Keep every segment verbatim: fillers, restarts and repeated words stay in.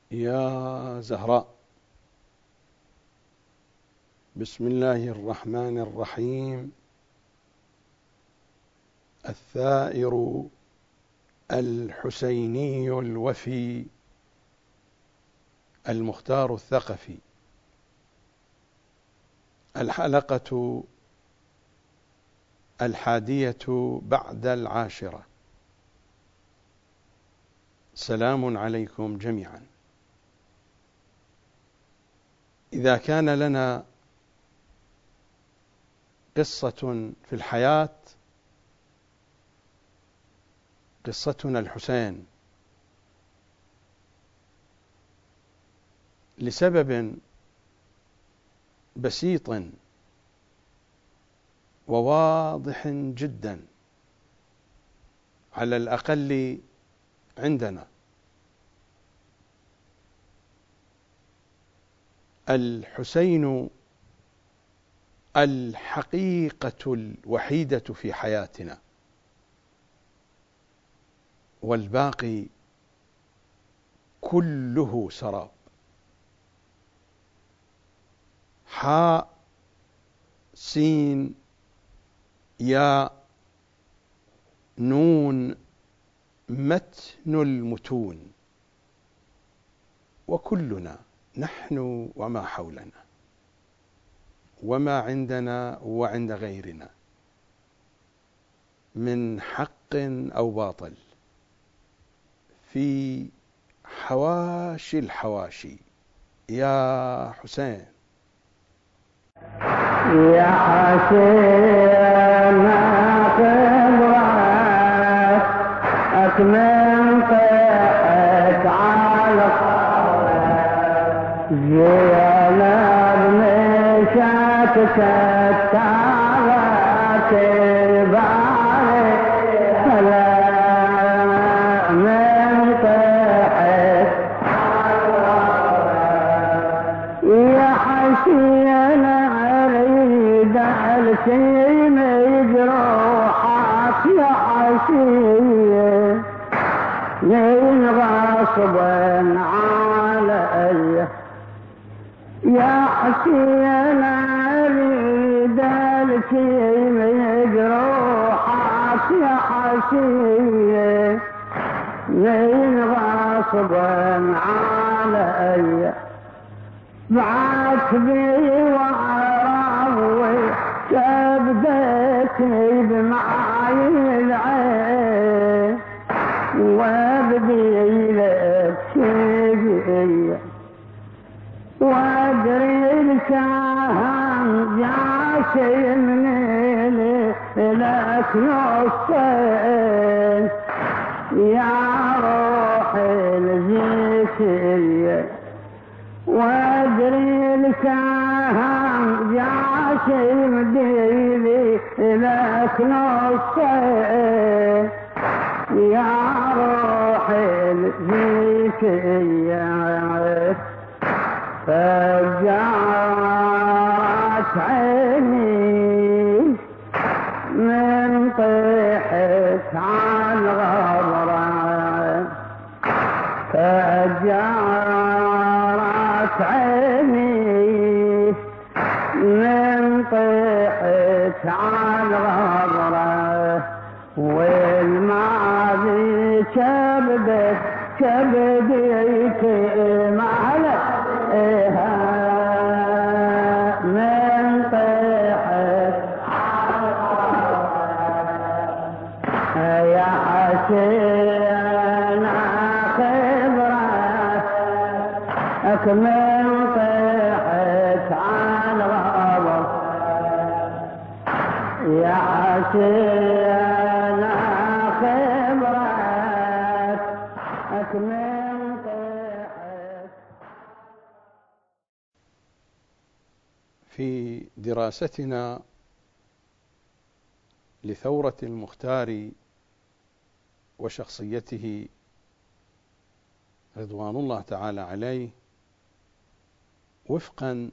يا زهراء. بسم الله الرحمن الرحيم. الثائر الحسيني الوفي المختار الثقفي. الحلقة الحادية بعد العاشرة. سلام عليكم جميعا. إذا كان لنا قصة في الحياة قصتنا الحسين، لسبب بسيط وواضح جدا على الأقل عندنا. الحسين الحقيقة الوحيدة في حياتنا، والباقي كله سراب. حاء سين ياء نون متن المتون، وكلنا نحن وما حولنا وما عندنا وعند غيرنا من حق أو باطل في حواشي الحواشي. يا حسين يا حسين خبرك أكمل طيحك على زينب مشاتك التعبات الباري هلا من طيحك يا حسين أريد السيم جروحك يا حسين من غصبا علي يا حسين أريد السيم جروحك يا حسين من غصبا علي بعت بي وعراوي كبدتني بمعاي العين وابدي لك شيء وادري السهم جاشي من لك نصين يا روحي الزيتية وادري السهم جاشي مديلي لك نصين يا روحي الزيتية فجعت عيني من طيحك عن غبرة فجعت عيني من طيحك عن غبرة والماضي كبدت كبديك معلك من طيحك يا حسين خبرك أكمل طيحك عن غضب يا حسين خبرك أكمل طيحك. في دراستنا لثورة المختار وشخصيته رضوان الله تعالى عليه، وفقا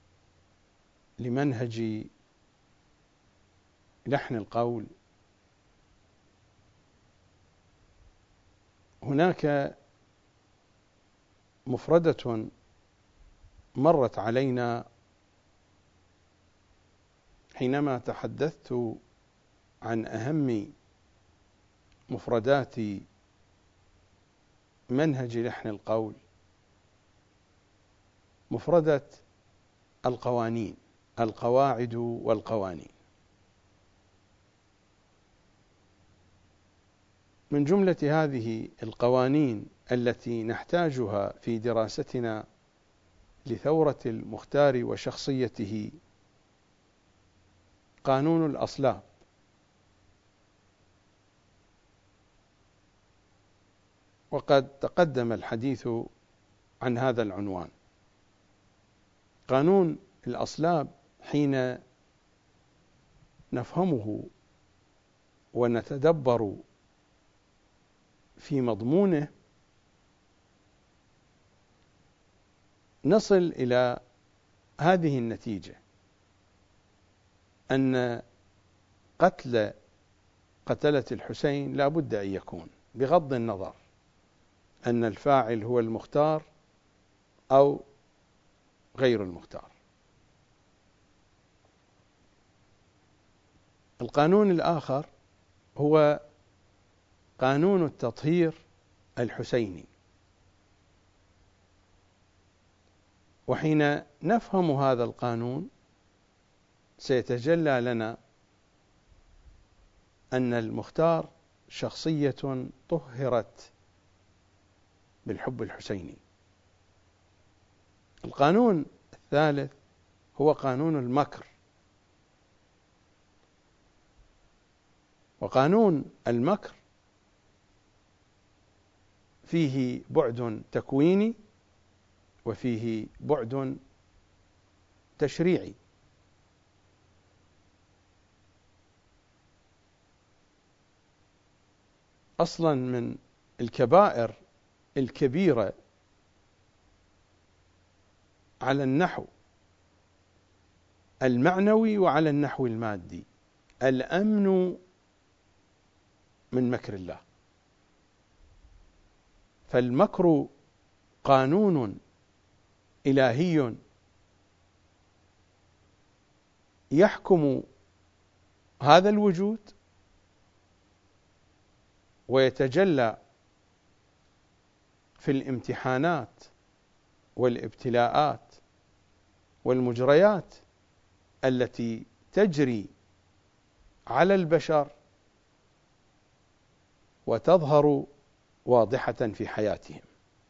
لمنهج لحن القول، هناك مفردة مرت علينا حينما تحدثت عن أهم مفردات منهج لحن القول، مفردة القوانين، القواعد والقوانين. من جملة هذه القوانين التي نحتاجها في دراستنا لثورة المختار وشخصيته قانون الأصلاب، وقد تقدم الحديث عن هذا العنوان. قانون الأصلاب حين نفهمه ونتدبر في مضمونه نصل إلى هذه النتيجة، أن قتل قتلة الحسين لا بد أن يكون، بغض النظر أن الفاعل هو المختار أو غير المختار. القانون الآخر هو قانون التطهير الحسيني، وحين نفهم هذا القانون سيتجلى لنا أن المختار شخصية طهرت بالحب الحسيني. القانون الثالث هو قانون المكر، وقانون المكر فيه بعد تكويني وفيه بعد تشريعي. أصلا من الكبائر الكبيرة على النحو المعنوي وعلى النحو المادي الأمن من مكر الله. فالمكر قانون إلهي يحكم هذا الوجود ويتجلى في الامتحانات والابتلاءات والمجريات التي تجري على البشر وتظهر واضحة في حياتهم.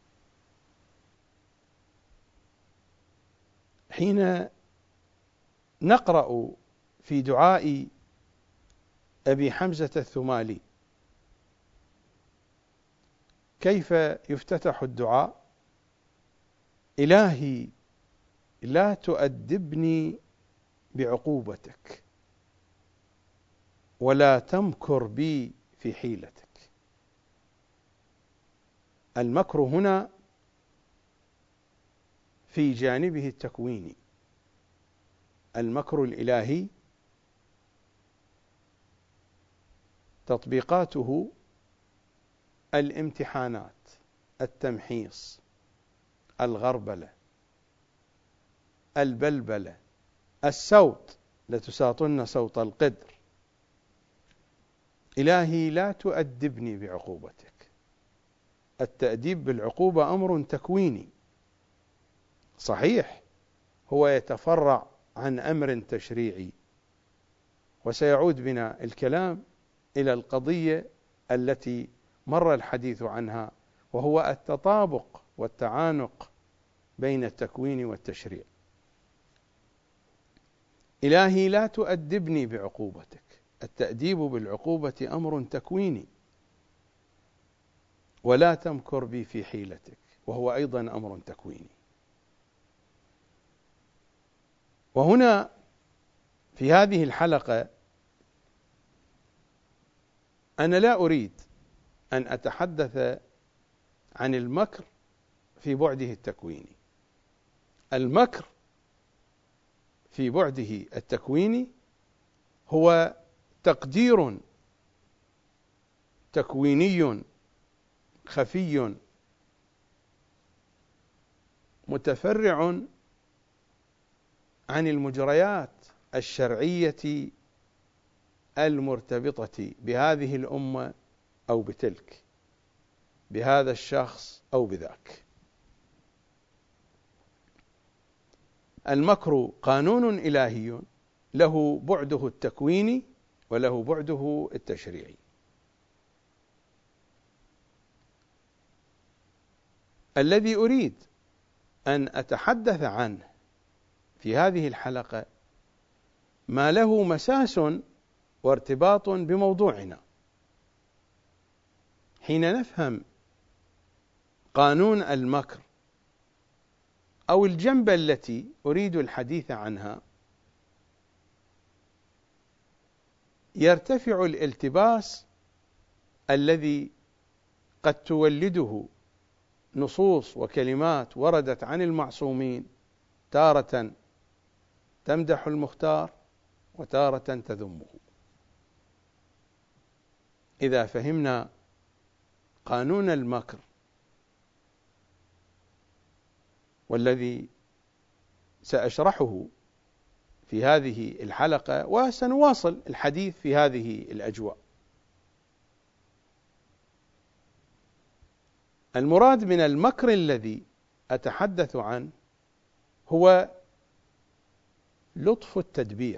حين نقرأ في دعاء أبي حمزة الثمالي كيف يفتتح الدعاء: إلهي لا تؤدبني بعقوبتك ولا تمكر بي في حيلتك. المكر هنا في جانبه التكويني، المكر الإلهي تطبيقاته الامتحانات، التمحيص، الغربلة، البلبلة، السوط، لتساطن سوط القدر. إلهي لا تؤدبني بعقوبتك. التأديب بالعقوبة أمر تكويني صحيح، هو يتفرع عن أمر تشريعي، وسيعود بنا الكلام إلى القضية التي مر الحديث عنها، وهو التطابق والتعانق بين التكوين والتشريع. إلهي لا تؤدبني بعقوبتك. التأديب بالعقوبة أمر تكويني، ولا تمكر بي في حيلتك، وهو أيضا أمر تكويني. وهنا في هذه الحلقة أنا لا أريد أن أتحدث عن المكر في بعده التكويني. المكر في بعده التكويني هو تقدير تكويني خفي متفرع عن المجريات الشرعية المرتبطة بهذه الأمة أو بتلك، بهذا الشخص أو بذاك. المكر قانون إلهي له بعده التكويني وله بعده التشريعي. الذي أريد أن أتحدث عنه في هذه الحلقة ما له مساس وارتباط بموضوعنا. حين نفهم قانون المكر أو الجنبة التي أريد الحديث عنها، يرتفع الالتباس الذي قد تولده نصوص وكلمات وردت عن المعصومين، تارة تمدح المختار وتارة تذمه. إذا فهمنا قانون المكر والذي سأشرحه في هذه الحلقة، وسنواصل الحديث في هذه الأجواء. المراد من المكر الذي أتحدث عنه هو لطف التدبير.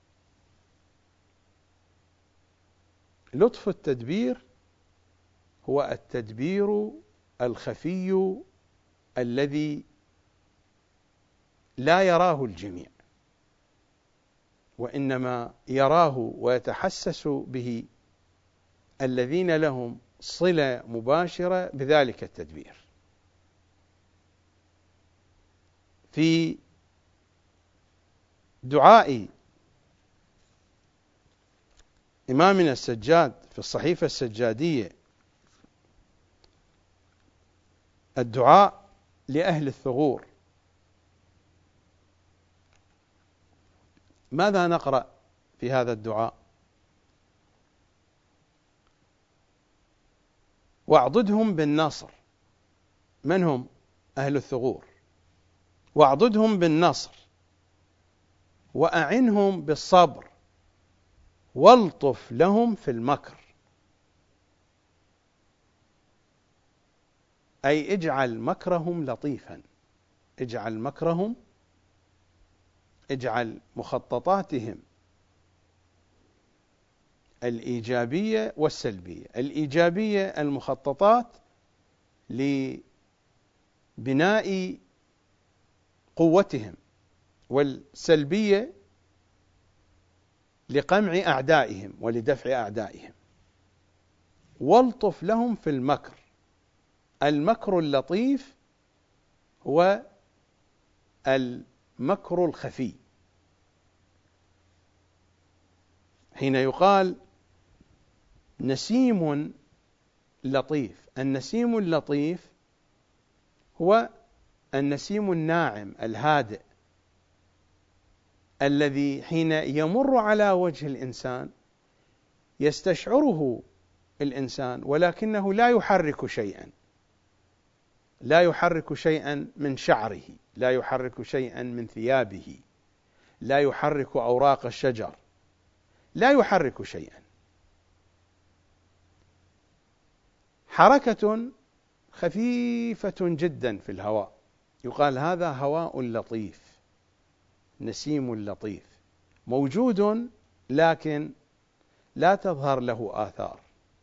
لطف التدبير هو التدبير الخفي الذي لا يراه الجميع، وإنما يراه ويتحسس به الذين لهم صلة مباشرة بذلك التدبير. في دعاء إمامنا السجاد في الصحيفة السجادية، الدعاء لأهل الثغور، ماذا نقرأ في هذا الدعاء؟ واعضدهم بالنصر. من هم أهل الثغور؟ واعضدهم بالنصر وأعنهم بالصبر والطف لهم في المكر. أي اجعل مكرهم لطيفا، اجعل مكرهم، اجعل مخططاتهم الإيجابية والسلبية. الإيجابية المخططات لبناء قوتهم، والسلبية لقمع أعدائهم ولدفع أعدائهم. والطف لهم في المكر. المكر اللطيف هو المكر الخفي. حين يقال نسيم لطيف، النسيم اللطيف هو النسيم الناعم الهادئ الذي حين يمر على وجه الإنسان يستشعره الإنسان، ولكنه لا يحرك شيئا، لا يحرك شيئا من شعره، لا يحرك شيئا من ثيابه، لا يحرك أوراق الشجر، لا يحرك شيئا. حركة خفيفة جدا في الهواء، يقال هذا هواء لطيف، نسيم لطيف، موجود لكن لا تظهر له آثار.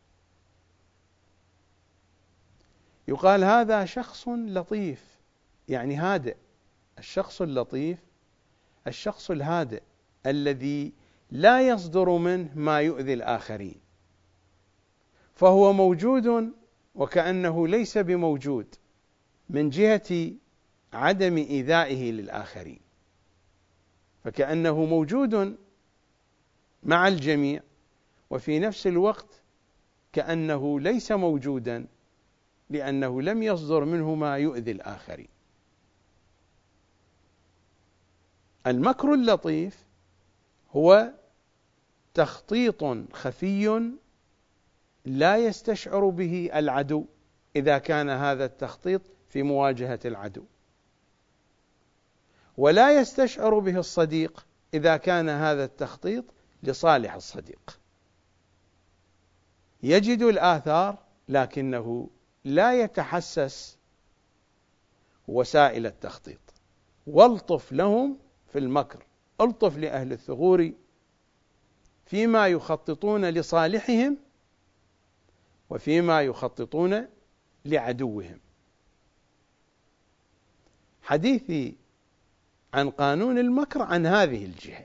يقال هذا شخص لطيف، يعني هادئ. الشخص اللطيف الشخص الهادئ الذي لا يصدر منه ما يؤذي الآخرين، فهو موجود وكأنه ليس بموجود من جهة عدم إيذائه للآخرين، فكأنه موجود مع الجميع وفي نفس الوقت كأنه ليس موجودا لأنه لم يصدر منه ما يؤذي الآخرين. المكر اللطيف هو تخطيط خفي لا يستشعر به العدو إذا كان هذا التخطيط في مواجهة العدو، ولا يستشعر به الصديق إذا كان هذا التخطيط لصالح الصديق. يجد الآثار لكنه لا يتحسس وسائل التخطيط. والطف لهم في المكر، الطف لأهل الثغور فيما يخططون لصالحهم وفيما يخططون لعدوهم. حديثي عن قانون المكر عن هذه الجهة،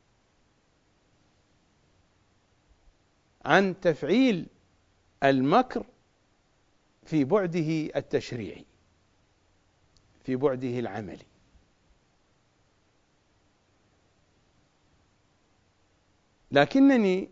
عن تفعيل المكر في بعده التشريعي، في بعده العملي. لكنني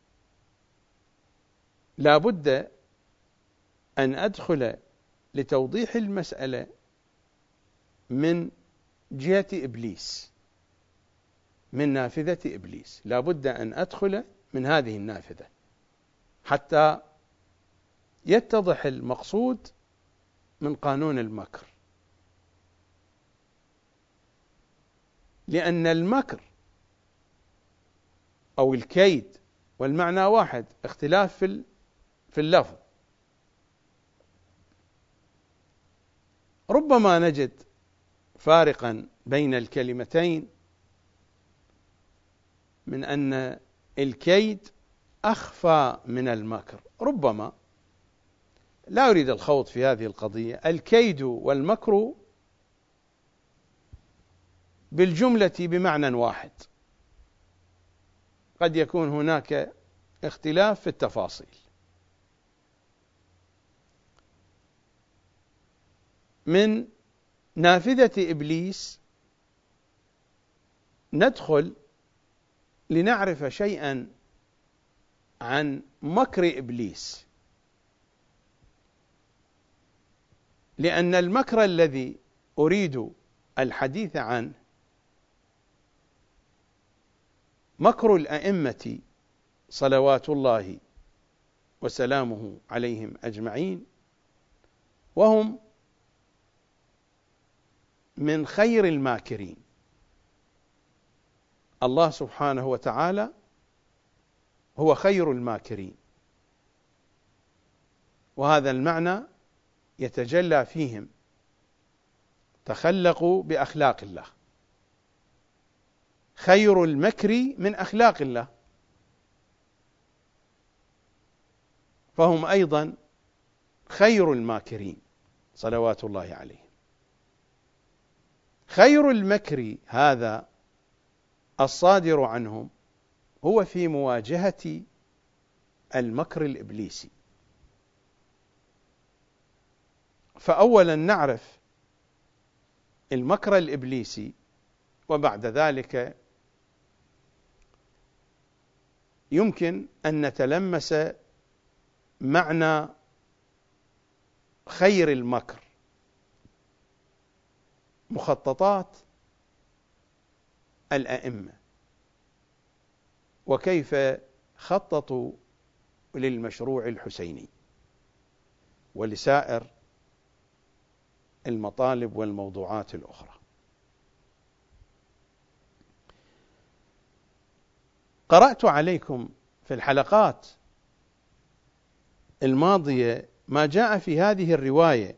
لا بد أن أدخل لتوضيح المسألة من جهة إبليس، من نافذة إبليس. لا بد أن أدخل من هذه النافذة حتى يتضح المقصود من قانون المكر. لأن المكر أو الكيد والمعنى واحد، اختلاف في في اللفظ. ربما نجد فارقا بين الكلمتين من أن الكيد أخفى من المكر، ربما. لا أريد الخوض في هذه القضية. الكيد والمكر بالجملة بمعنى واحد، قد يكون هناك اختلاف في التفاصيل. من نافذة إبليس ندخل لنعرف شيئا عن مكر إبليس، لأن المكر الذي أريد الحديث عنه مكر الأئمة صلوات الله وسلامه عليهم أجمعين، وهم من خير الماكرين. الله سبحانه وتعالى هو خير الماكرين، وهذا المعنى يتجلى فيهم. تخلقوا بأخلاق الله، خير المكر من أخلاق الله، فهم أيضا خير الماكرين صلوات الله عليهم. خير المكر هذا الصادر عنهم هو في مواجهة المكر الإبليسي. فأولا نعرف المكر الإبليسي، وبعد ذلك يمكن أن نتلمس معنى خير المكر، مخططات الأئمة وكيف خططوا للمشروع الحسيني ولسائر المطالب والموضوعات الأخرى. قرأت عليكم في الحلقات الماضية ما جاء في هذه الرواية،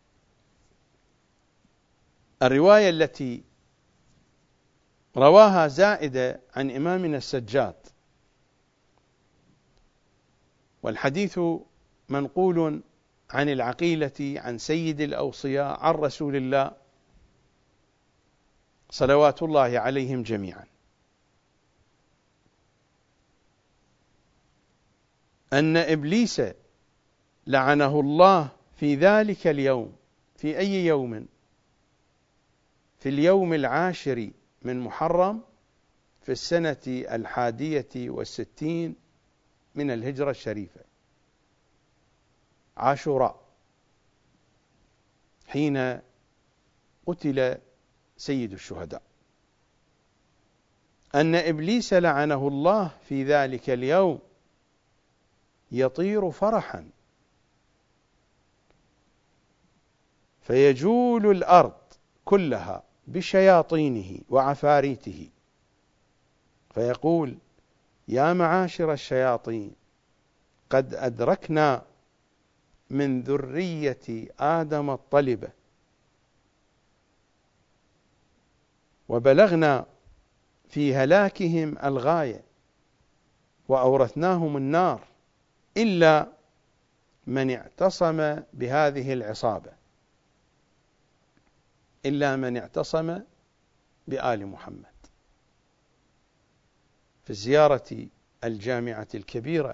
الرواية التي رواها زائدة عن إمامنا السجاد، والحديث منقول عن العقيلة عن سيد الأوصياء عن رسول الله صلوات الله عليهم جميعا، أن إبليس لعنه الله في ذلك اليوم. في أي يوم؟ في اليوم العاشر من محرم في السنة الحادية والستين من الهجرة الشريفة، عاشوراء، حين قتل سيد الشهداء، أن إبليس لعنه الله في ذلك اليوم يطير فرحا فيجول الأرض كلها بشياطينه وعفاريته، فيقول: يا معاشر الشياطين، قد أدركنا من ذرية آدم الطلبة، وبلغنا في هلاكهم الغاية، وأورثناهم النار، إلا من اعتصم بهذه العصابة، إلا من اعتصم بآل محمد. في الزيارة الجامعة الكبيرة: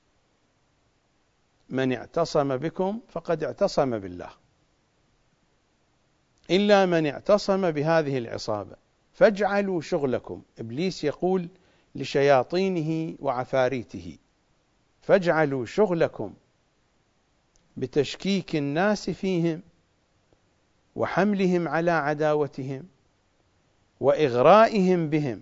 من اعتصم بكم فقد اعتصم بالله، إلا من اعتصم بهذه العصابة، فاجعلوا شغلكم. إبليس يقول لشياطينه وعفاريته: فاجعلوا شغلكم بتشكيك الناس فيهم، وحملهم على عداوتهم، وإغرائهم بهم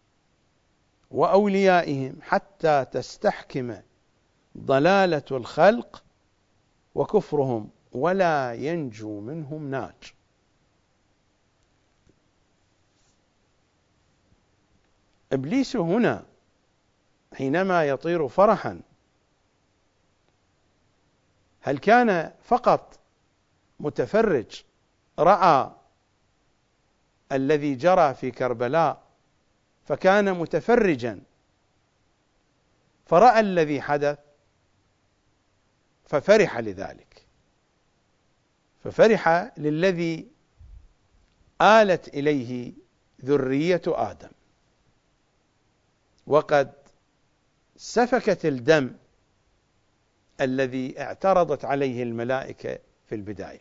وأوليائهم، حتى تستحكم ضلالة الخلق وكفرهم، ولا ينجو منهم ناج. إبليس هنا حينما يطير فرحا، هل كان فقط متفرج رأى الذي جرى في كربلاء فكان متفرجا فرأى الذي حدث ففرح لذلك، ففرح للذي آلت إليه ذرية آدم، وقد سفكت الدم الذي اعترضت عليه الملائكة في البداية.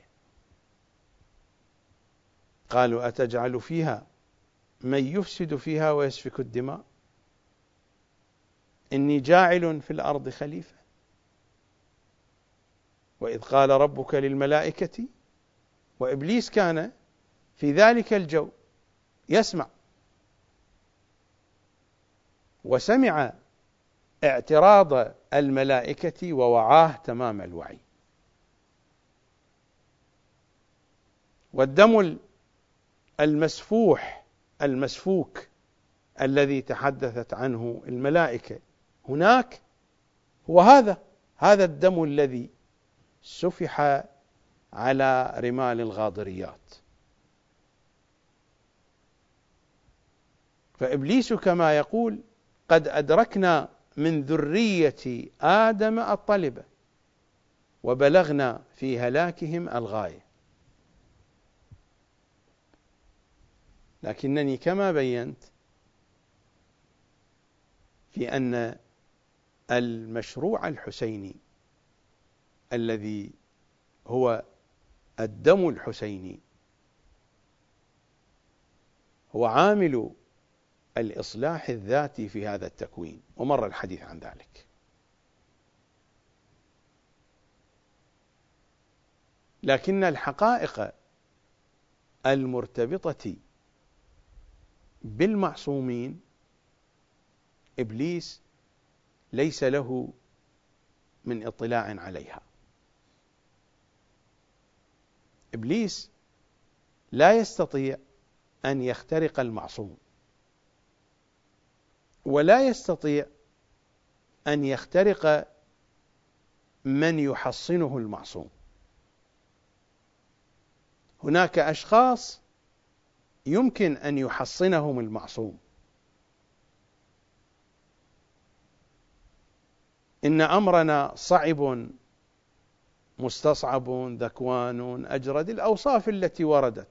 قالوا: أتجعل فيها من يفسد فيها ويسفك الدماء، إني جاعل في الأرض خليفة. وإذ قال ربك للملائكة، وإبليس كان في ذلك الجو يسمع، وسمع اعتراض الملائكة ووعاه تمام الوعي. والدم المسفوح المسفوك الذي تحدثت عنه الملائكة هناك هو هذا هذا الدم الذي سفح على رمال الغاضريات. فإبليس كما يقول: قد أدركنا من ذرية آدم الطلبة، وبلغنا في هلاكهم الغاية. لكنني كما بينت في أن المشروع الحسيني الذي هو الدم الحسيني هو عامل الإصلاح الذاتي في هذا التكوين، ومر الحديث عن ذلك. لكن الحقائق المرتبطة بالمعصومين إبليس ليس له من اطلاع عليها. إبليس لا يستطيع أن يخترق المعصوم، ولا يستطيع أن يخترق من يحصنه المعصوم. هناك أشخاص يمكن أن يحصنهم المعصوم. إن أمرنا صعب مستصعب ذكوان أجرد، الأوصاف التي وردت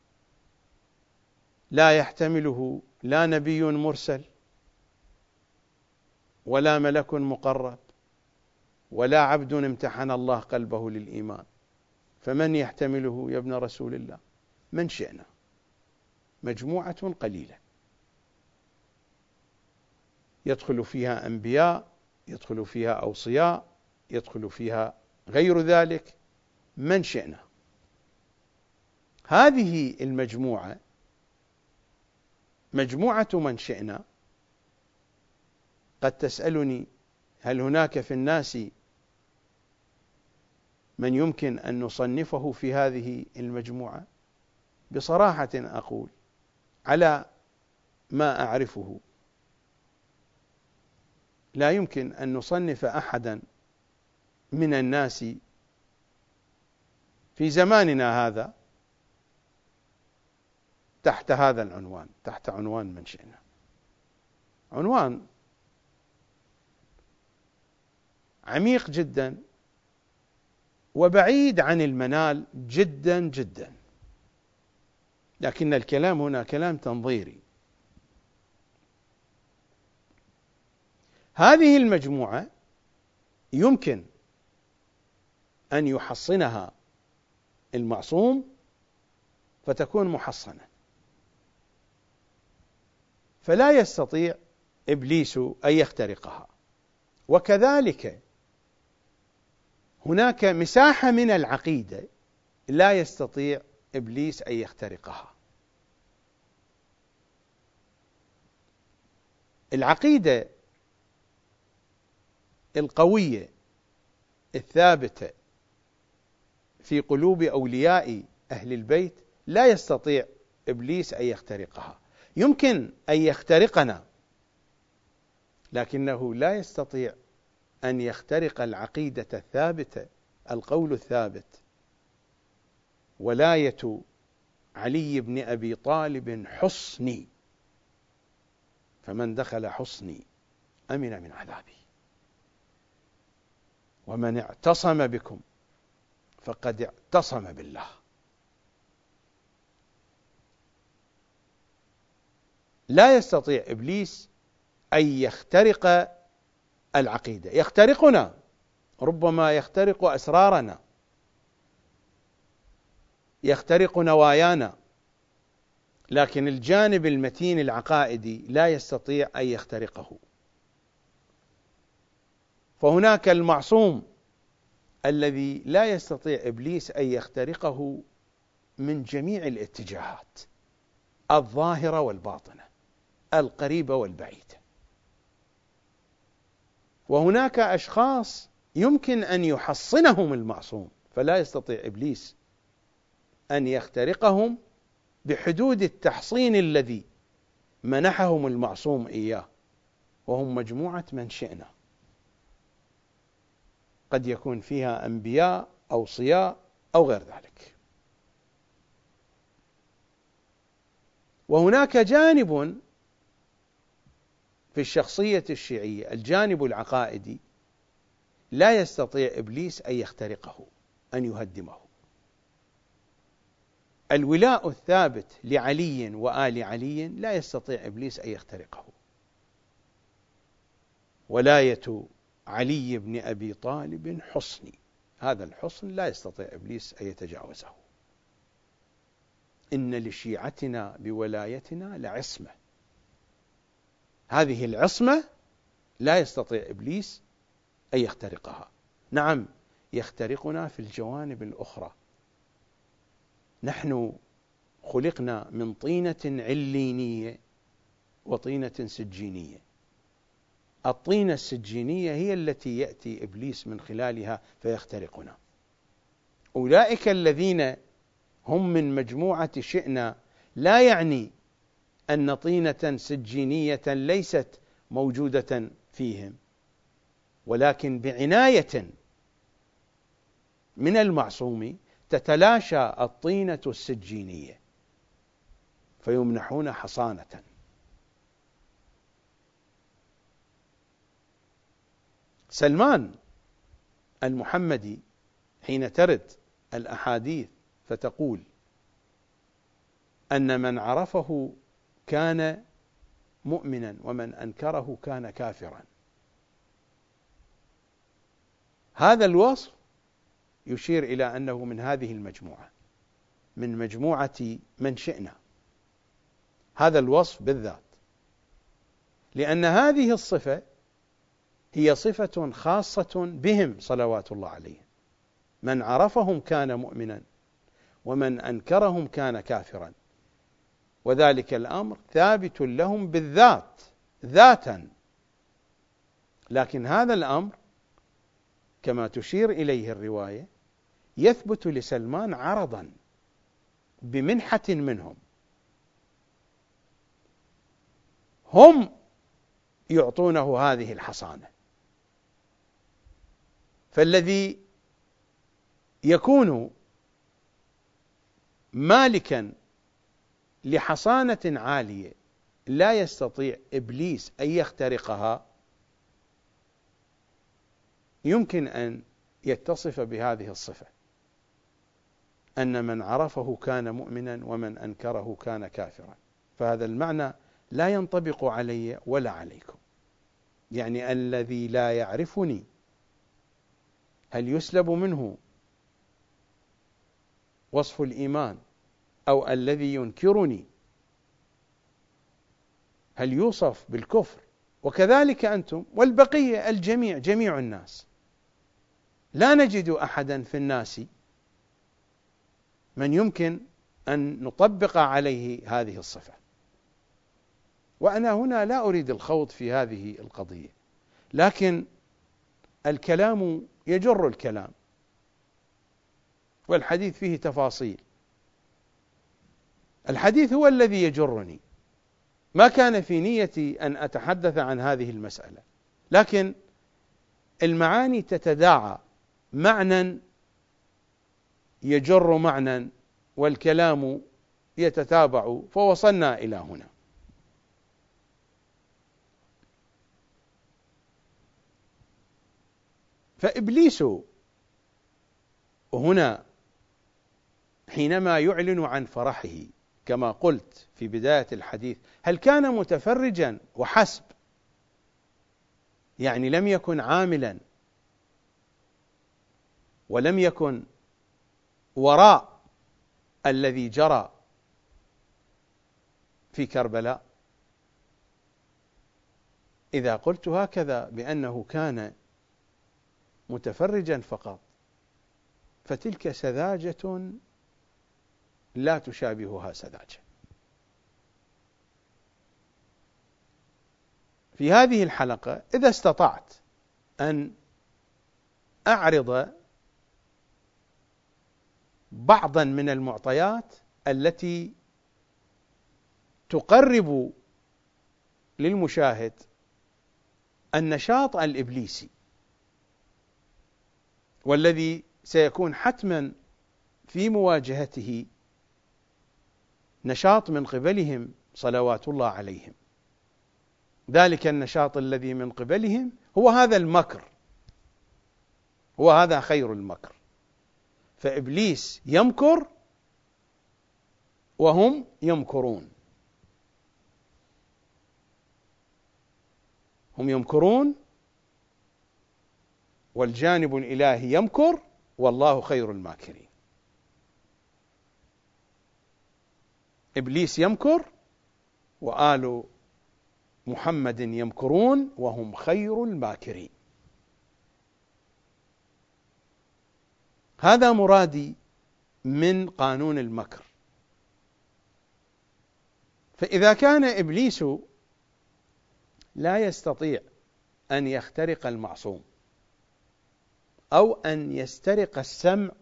لا يحتمله لا نبي مرسل، ولا ملك مقرب، ولا عبد امتحن الله قلبه للإيمان، فمن يحتمله يا ابن رسول الله؟ من شئنا. مجموعة قليلة يدخل فيها أنبياء، يدخل فيها أوصياء، يدخل فيها غير ذلك، من شئنا. هذه المجموعة مجموعة من شئنا. قد تسألني: هل هناك في الناس من يمكن أن نصنفه في هذه المجموعة؟ بصراحة أقول على ما أعرفه لا يمكن أن نصنف أحدا من الناس في زماننا هذا تحت هذا العنوان، تحت عنوان من شئنا. عنوان عميق جدا وبعيد عن المنال جدا جدا، لكن الكلام هنا كلام تنظيري. هذه المجموعة يمكن أن يحصنها المعصوم فتكون محصنة، فلا يستطيع إبليس أن يخترقها. وكذلك هناك مساحة من العقيدة لا يستطيع إبليس أن يخترقها. العقيدة القوية الثابتة في قلوب أولياء أهل البيت لا يستطيع إبليس أن يخترقها. يمكن أن يخترقنا، لكنه لا يستطيع أن يخترق العقيدة الثابتة، القول الثابت. ولاية علي بن أبي طالب حصني، فمن دخل حصني أمن من عذابي، ومن اعتصم بكم فقد اعتصم بالله. لا يستطيع إبليس أن يخترق العقيدة. يخترقنا، ربما يخترق أسرارنا، يخترق نوايانا، لكن الجانب المتين العقائدي لا يستطيع أن يخترقه. فهناك المعصوم الذي لا يستطيع إبليس أن يخترقه من جميع الاتجاهات، الظاهرة والباطنة، القريبة والبعيدة. وهناك أشخاص يمكن أن يحصنهم المعصوم، فلا يستطيع إبليس أن يخترقهم بحدود التحصين الذي منحهم المعصوم إياه، وهم مجموعة من شئنا، قد يكون فيها أنبياء أو أوصياء أو غير ذلك. وهناك جانب في الشخصية الشيعية، الجانب العقائدي، لا يستطيع إبليس أن يخترقه، أن يهدمه. الولاء الثابت لعلي وآل علي لا يستطيع إبليس أن يخترقه. ولاية علي بن أبي طالب حصني، هذا الحصن لا يستطيع إبليس أن يتجاوزه. إن لشيعتنا بولايتنا لعصمة، هذه العصمة لا يستطيع إبليس أن يخترقها. نعم، يخترقنا في الجوانب الأخرى. نحن خلقنا من طينة علينية وطينة سجينية. الطينة السجينية هي التي يأتي إبليس من خلالها فيخترقنا. أولئك الذين هم من مجموعة شئنا لا يعني أن طينة سجينية ليست موجودة فيهم، ولكن بعناية من المعصوم تتلاشى الطينة السجينية فيمنحون حصانة. سلمان المحمدي حين ترد الأحاديث فتقول أن من عرفه كان مؤمنا ومن أنكره كان كافرا، هذا الوصف يشير إلى أنه من هذه المجموعة، من مجموعة من شئنا، هذا الوصف بالذات، لأن هذه الصفة هي صفة خاصة بهم صلوات الله عليهم. من عرفهم كان مؤمنا ومن أنكرهم كان كافرا، وذلك الأمر ثابت لهم بالذات ذاتا. لكن هذا الأمر كما تشير إليه الرواية يثبت لسلمان عرضا، بمنحة منهم، هم يعطونه هذه الحصانة. فالذي يكون مالكا لحصانة عالية لا يستطيع إبليس أن يخترقها، يمكن أن يتصف بهذه الصفة، أن من عرفه كان مؤمنا ومن أنكره كان كافرا. فهذا المعنى لا ينطبق علي ولا عليكم. يعني الذي لا يعرفني هل يسلب منه وصف الإيمان، أو الذي ينكرني هل يوصف بالكفر؟ وكذلك أنتم والبقية الجميع، جميع الناس، لا نجد أحدا في الناس من يمكن أن نطبق عليه هذه الصفة. وأنا هنا لا أريد الخوض في هذه القضية، لكن الكلام يجر الكلام، والحديث فيه تفاصيل. الحديث هو الذي يجرني، ما كان في نيتي أن أتحدث عن هذه المسألة، لكن المعاني تتداعى، معنى يجر معنى والكلام يتتابع، فوصلنا إلى هنا. فإبليس هنا حينما يعلن عن فرحه كما قلت في بداية الحديث، هل كان متفرجا وحسب؟ يعني لم يكن عاملا ولم يكن وراء الذي جرى في كربلاء؟ إذا قلت هكذا بأنه كان متفرجا فقط، فتلك سذاجة لا تشابهها سذاجة. في هذه الحلقة إذا استطعت أن أعرض بعضا من المعطيات التي تقرب للمشاهد النشاط الإبليسي، والذي سيكون حتما في مواجهته نشاط من قبلهم صلوات الله عليهم. ذلك النشاط الذي من قبلهم هو هذا المكر، هو هذا خير المكر. فإبليس يمكر وهم يمكرون، هم يمكرون والجانب الإلهي يمكر، والله خير الماكرين. إبليس يمكر وآل محمد يمكرون وهم خير الماكرين. هذا مرادي من قانون المكر. فإذا كان إبليس لا يستطيع أن يخترق المعصوم أو أن يسترق السمع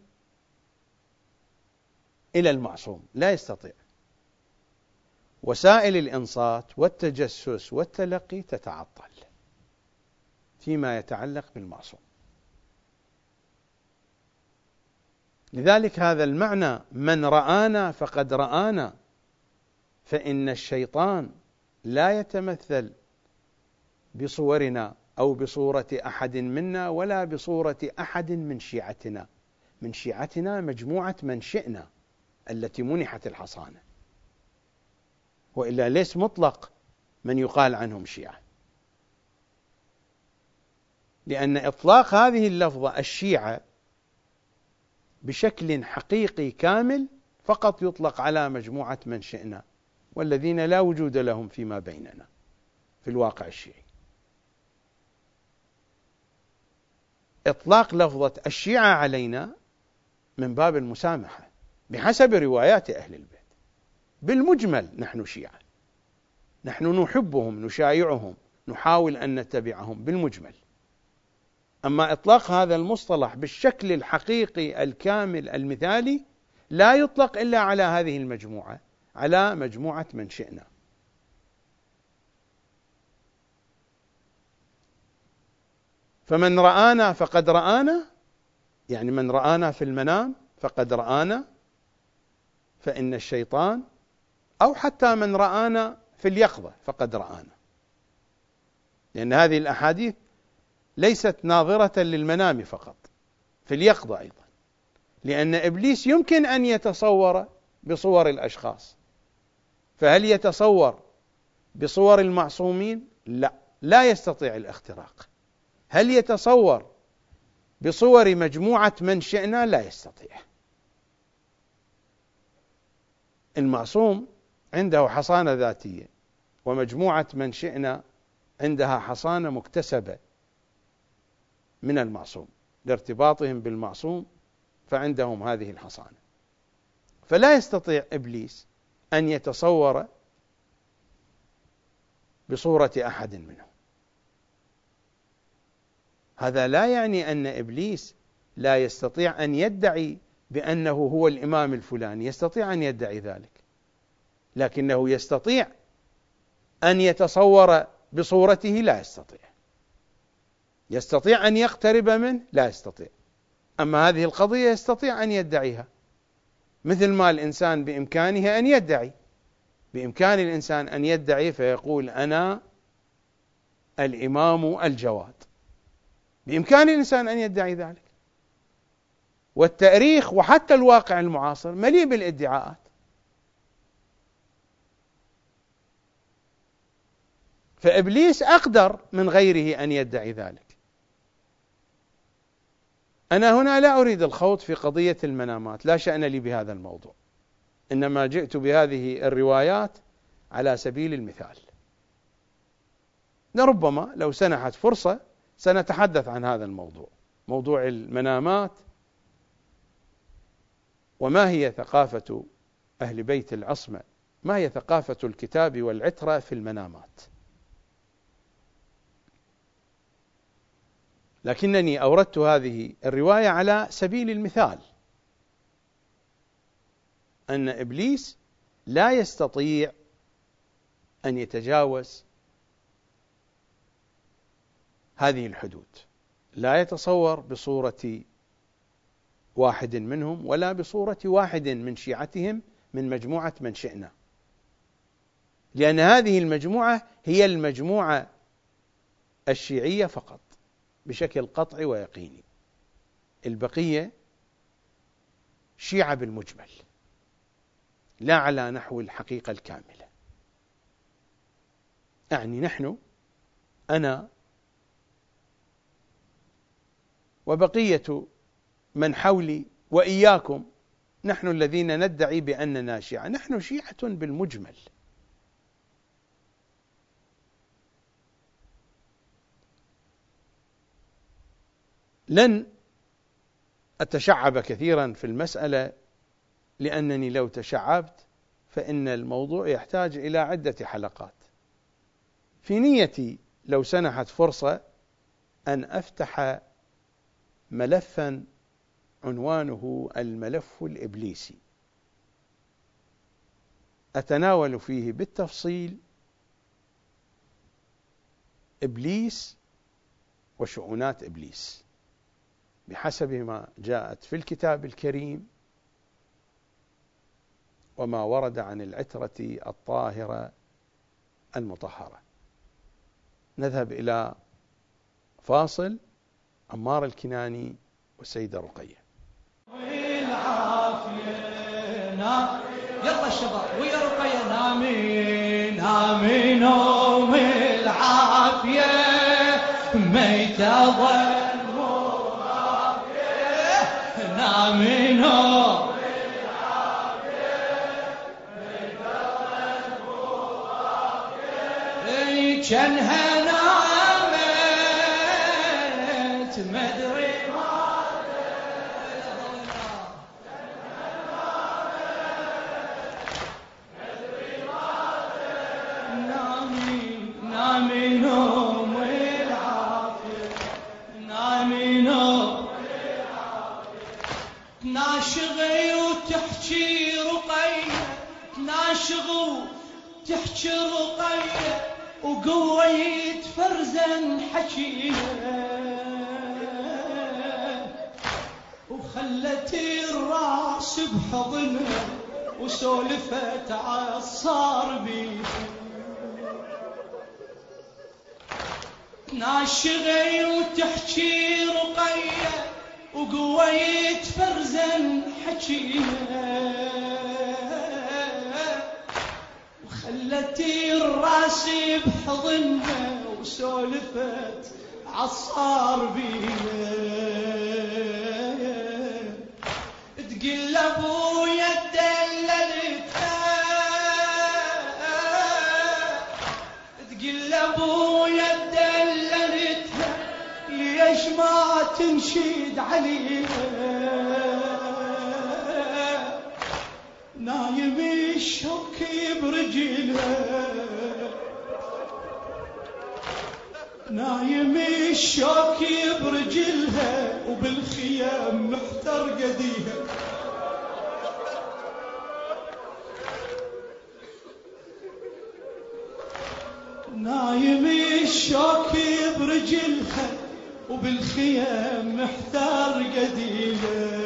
إلى المعصوم، لا يستطيع، وسائل الإنصات والتجسس والتلقي تتعطل فيما يتعلق بالمعصوم. لذلك هذا المعنى من رآنا فقد رآنا، فإن الشيطان لا يتمثل بصورنا أو بصورة أحد منا ولا بصورة أحد من شيعتنا. من شيعتنا مجموعة من شئنا التي منحت الحصانة، وإلا ليس مطلق من يقال عنهم شيعة، لأن إطلاق هذه اللفظة الشيعة بشكل حقيقي كامل فقط يطلق على مجموعة من شئنا، والذين لا وجود لهم فيما بيننا في الواقع الشيعي. إطلاق لفظة الشيعة علينا من باب المسامحة بحسب روايات أهل البيت. بالمجمل نحن شيعة، نحن نحبهم، نشايعهم، نحاول أن نتبعهم بالمجمل. أما إطلاق هذا المصطلح بالشكل الحقيقي الكامل المثالي لا يطلق إلا على هذه المجموعة، على مجموعة من شئنا. فمن رآنا فقد رآنا، يعني من رآنا في المنام فقد رآنا، فإن الشيطان، أو حتى من رآنا في اليقظة فقد رآنا، لأن هذه الأحاديث ليست ناظرة للمنام فقط، في اليقظة أيضا، لأن إبليس يمكن أن يتصور بصور الأشخاص، فهل يتصور بصور المعصومين؟ لا، لا يستطيع الاختراق. هل يتصور بصور مجموعة من شئنا؟ لا يستطيع. المعصوم عنده حصانة ذاتية، ومجموعة من شئنا عندها حصانة مكتسبة من المعصوم، لارتباطهم بالمعصوم فعندهم هذه الحصانة. فلا يستطيع إبليس أن يتصور بصورة أحد منهم. هذا لا يعني أن إبليس لا يستطيع أن يدعي بأنه هو الإمام الفلاني، يستطيع أن يدعي ذلك، لكنه يستطيع أن يتصور بصورته؟ لا يستطيع. يستطيع أن يقترب منه؟ لا يستطيع. أما هذه القضية يستطيع أن يدعيها، مثل ما الإنسان بإمكانه أن يدعي، بإمكان الإنسان أن يدعي فيقول أنا الإمام الجواد، بإمكان الإنسان أن يدعي ذلك. والتاريخ وحتى الواقع المعاصر مليء بالادعاءات. فإبليس أقدر من غيره أن يدعي ذلك. أنا هنا لا أريد الخوض في قضية المنامات، لا شأن لي بهذا الموضوع، إنما جئت بهذه الروايات على سبيل المثال. لربما لو سنحت فرصة سنتحدث عن هذا الموضوع، موضوع المنامات، وما هي ثقافة أهل بيت العصمة، ما هي ثقافة الكتاب والعترة في المنامات. لكنني أوردت هذه الرواية على سبيل المثال، أن إبليس لا يستطيع أن يتجاوز هذه الحدود، لا يتصور بصورة واحد منهم ولا بصورة واحد من شيعتهم من مجموعة من شئنا، لأن هذه المجموعة هي المجموعة الشيعية فقط بشكل قطعي ويقيني. البقية شيعة بالمجمل، لا على نحو الحقيقة الكاملة. يعني نحن، أنا وبقية من حولي وإياكم، نحن الذين ندعي بأننا شيعة، نحن شيعة بالمجمل. لن أتشعب كثيرا في المسألة، لأنني لو تشعبت فإن الموضوع يحتاج إلى عدة حلقات. في نيتي لو سنحت فرصة أن أفتح ملفا عنوانه الملف الإبليسي، أتناول فيه بالتفصيل إبليس وشؤونات إبليس بحسب ما جاءت في الكتاب الكريم وما ورد عن العترة الطاهرة المطهرة. نذهب إلى فاصل. عمار الكناني والسيدة رقية. يلا الشباب ويا رقية، نامي نامي نوم العافية، ميتة ظل مو عافية، نامي نوم العافية، ميتة ظل مو عافية، كانها نامت مدري نامي نوم العافية، نامي نوم العافية، ناشغي وتحكي تحكي رقية وقويت فرزا حكيها، وخلت الراس بحضنها وسولفت عالصار بيها. ناشغي وتحكي رقية وقويت فرزا حكيها، وخلت الراس بحضنها وسولفت عالصار بيها. تقل ابويا دللتها، تقل ابويا دللتها ليش ما تنشد عليها. نايم الشوك برجلها، نايم الشوك برجلها وبالخيام محتر قديها. نايم الشوك برجلها وبالخيام محتار قديها.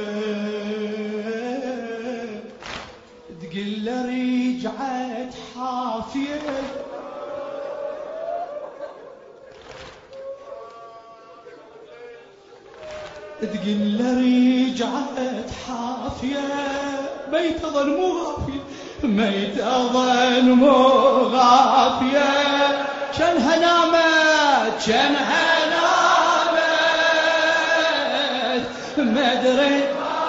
تقل رجعت حافية، تقل رجعت حافية ميت ظل مو غافية، ميت ظل مو غافية. جنها نامت جنها نامت ما ادري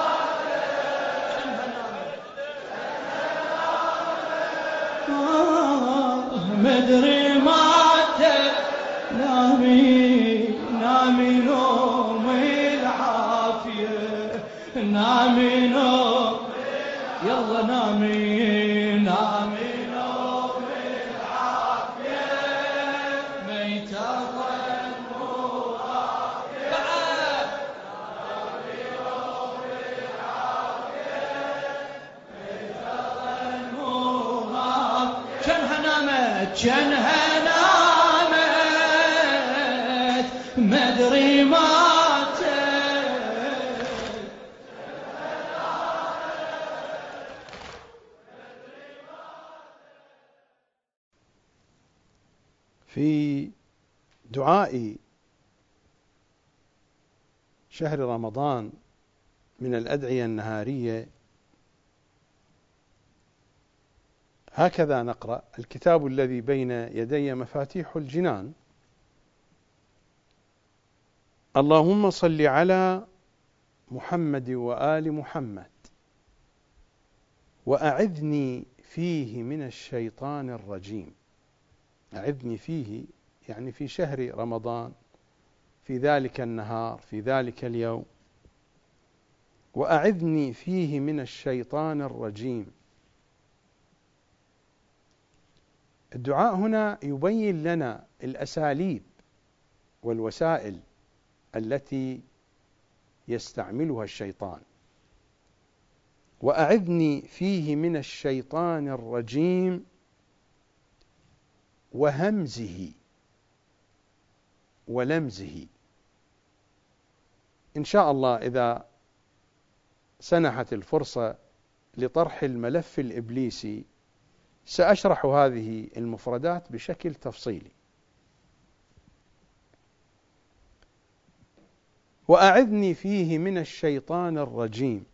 ما ادري ماتت. نامي نامي نوم العافية، نامي نوم يلا نامي نامي نوم العافية. ميت ظل مو غافية، نامي نوم العافية. ميت ظل مو غافية. جنها نامت جنها نامت ما ادري ماتت. في دعاء شهر رمضان من الأدعية النهارية هكذا نقرأ: الكتاب الذي بين يدي مفاتيح الجنان، اللهم صل على محمد وآل محمد وأعذني فيه من الشيطان الرجيم. أعذني فيه يعني في شهر رمضان، في ذلك النهار، في ذلك اليوم. وأعذني فيه من الشيطان الرجيم. الدعاء هنا يبين لنا الأساليب والوسائل التي يستعملها الشيطان. وأعذني فيه من الشيطان الرجيم وهمزه ولمزه. إن شاء الله إذا سنحت الفرصة لطرح الملف الإبليسي سأشرح هذه المفردات بشكل تفصيلي. وأعذني فيه من الشيطان الرجيم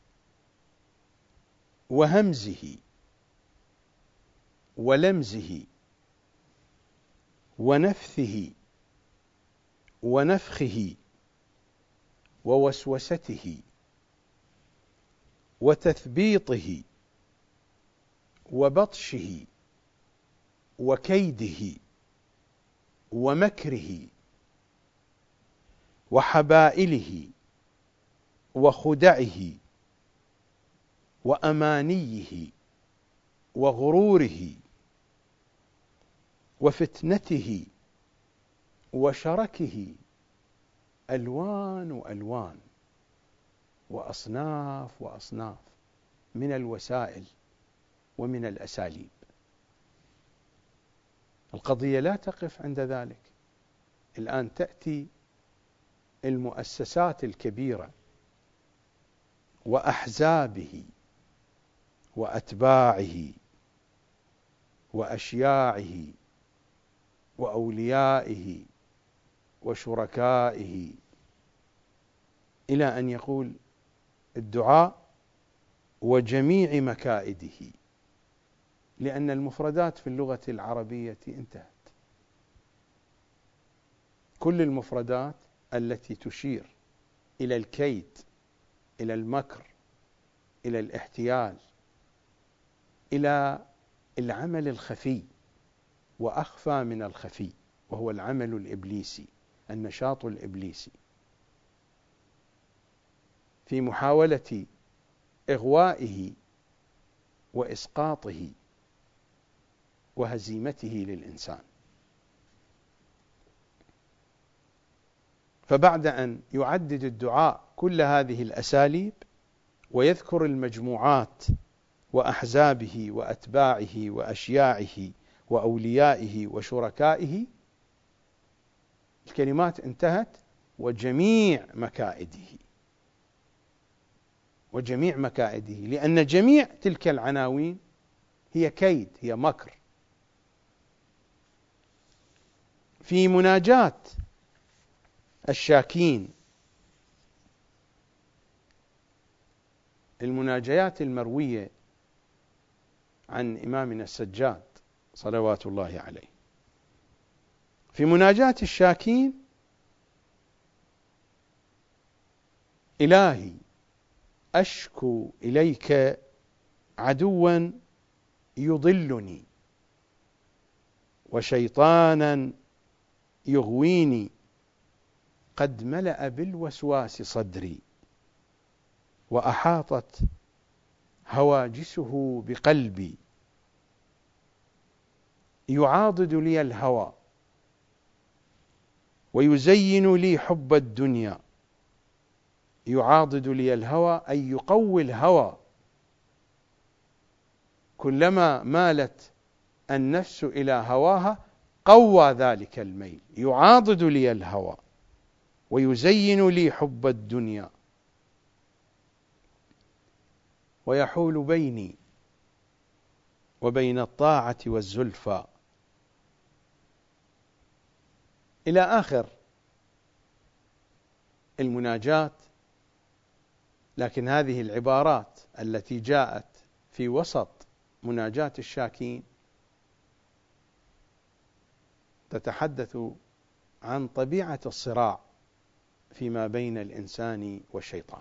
وهمزه ولمزه ونفثه ونفخه ووسوسته وتثبيطه وبطشه وكيده ومكره وحبائله وخدعه وأمانيه وغروره وفتنته وشركه. ألوان وألوان وأصناف وأصناف من الوسائل ومن الأساليب. القضية لا تقف عند ذلك. الآن تأتي المؤسسات الكبيرة وأحزابه وأتباعه وأشياعه وأوليائه وشركائه، إلى أن يقول الدعاء وجميع مكائده، لأن المفردات في اللغة العربية انتهت. كل المفردات التي تشير إلى الكيد، إلى المكر، إلى الاحتيال، إلى العمل الخفي وأخفى من الخفي، وهو العمل الإبليسي، النشاط الإبليسي في محاولة إغوائه وإسقاطه وهزيمته للإنسان. فبعد أن يعدد الدعاء كل هذه الأساليب ويذكر المجموعات وأحزابه وأتباعه وأشياعه وأوليائه وشركائه، الكلمات انتهت وجميع مكائده، وجميع مكائده، لأن جميع تلك العناوين هي كيد، هي مكر. في مناجاة الشاكين، المناجيات المروية عن إمامنا السجاد صلوات الله عليه، في مناجاة الشاكين: إلهي أشكو إليك عدوا يضلني وشيطانا يغويني، قد ملأ بالوسواس صدري وأحاطت هواجسه بقلبي، يعاضد لي الهوى ويزين لي حب الدنيا. يعاضد لي الهوى أي يقوي الهوى، كلما مالت النفس إلى هواها قوى ذلك الميل. يعاضد لي الهوى ويزين لي حب الدنيا، ويحول بيني وبين الطاعة والزلفى، إلى آخر المناجات. لكن هذه العبارات التي جاءت في وسط مناجاة الشاكين تتحدث عن طبيعة الصراع فيما بين الإنسان والشيطان.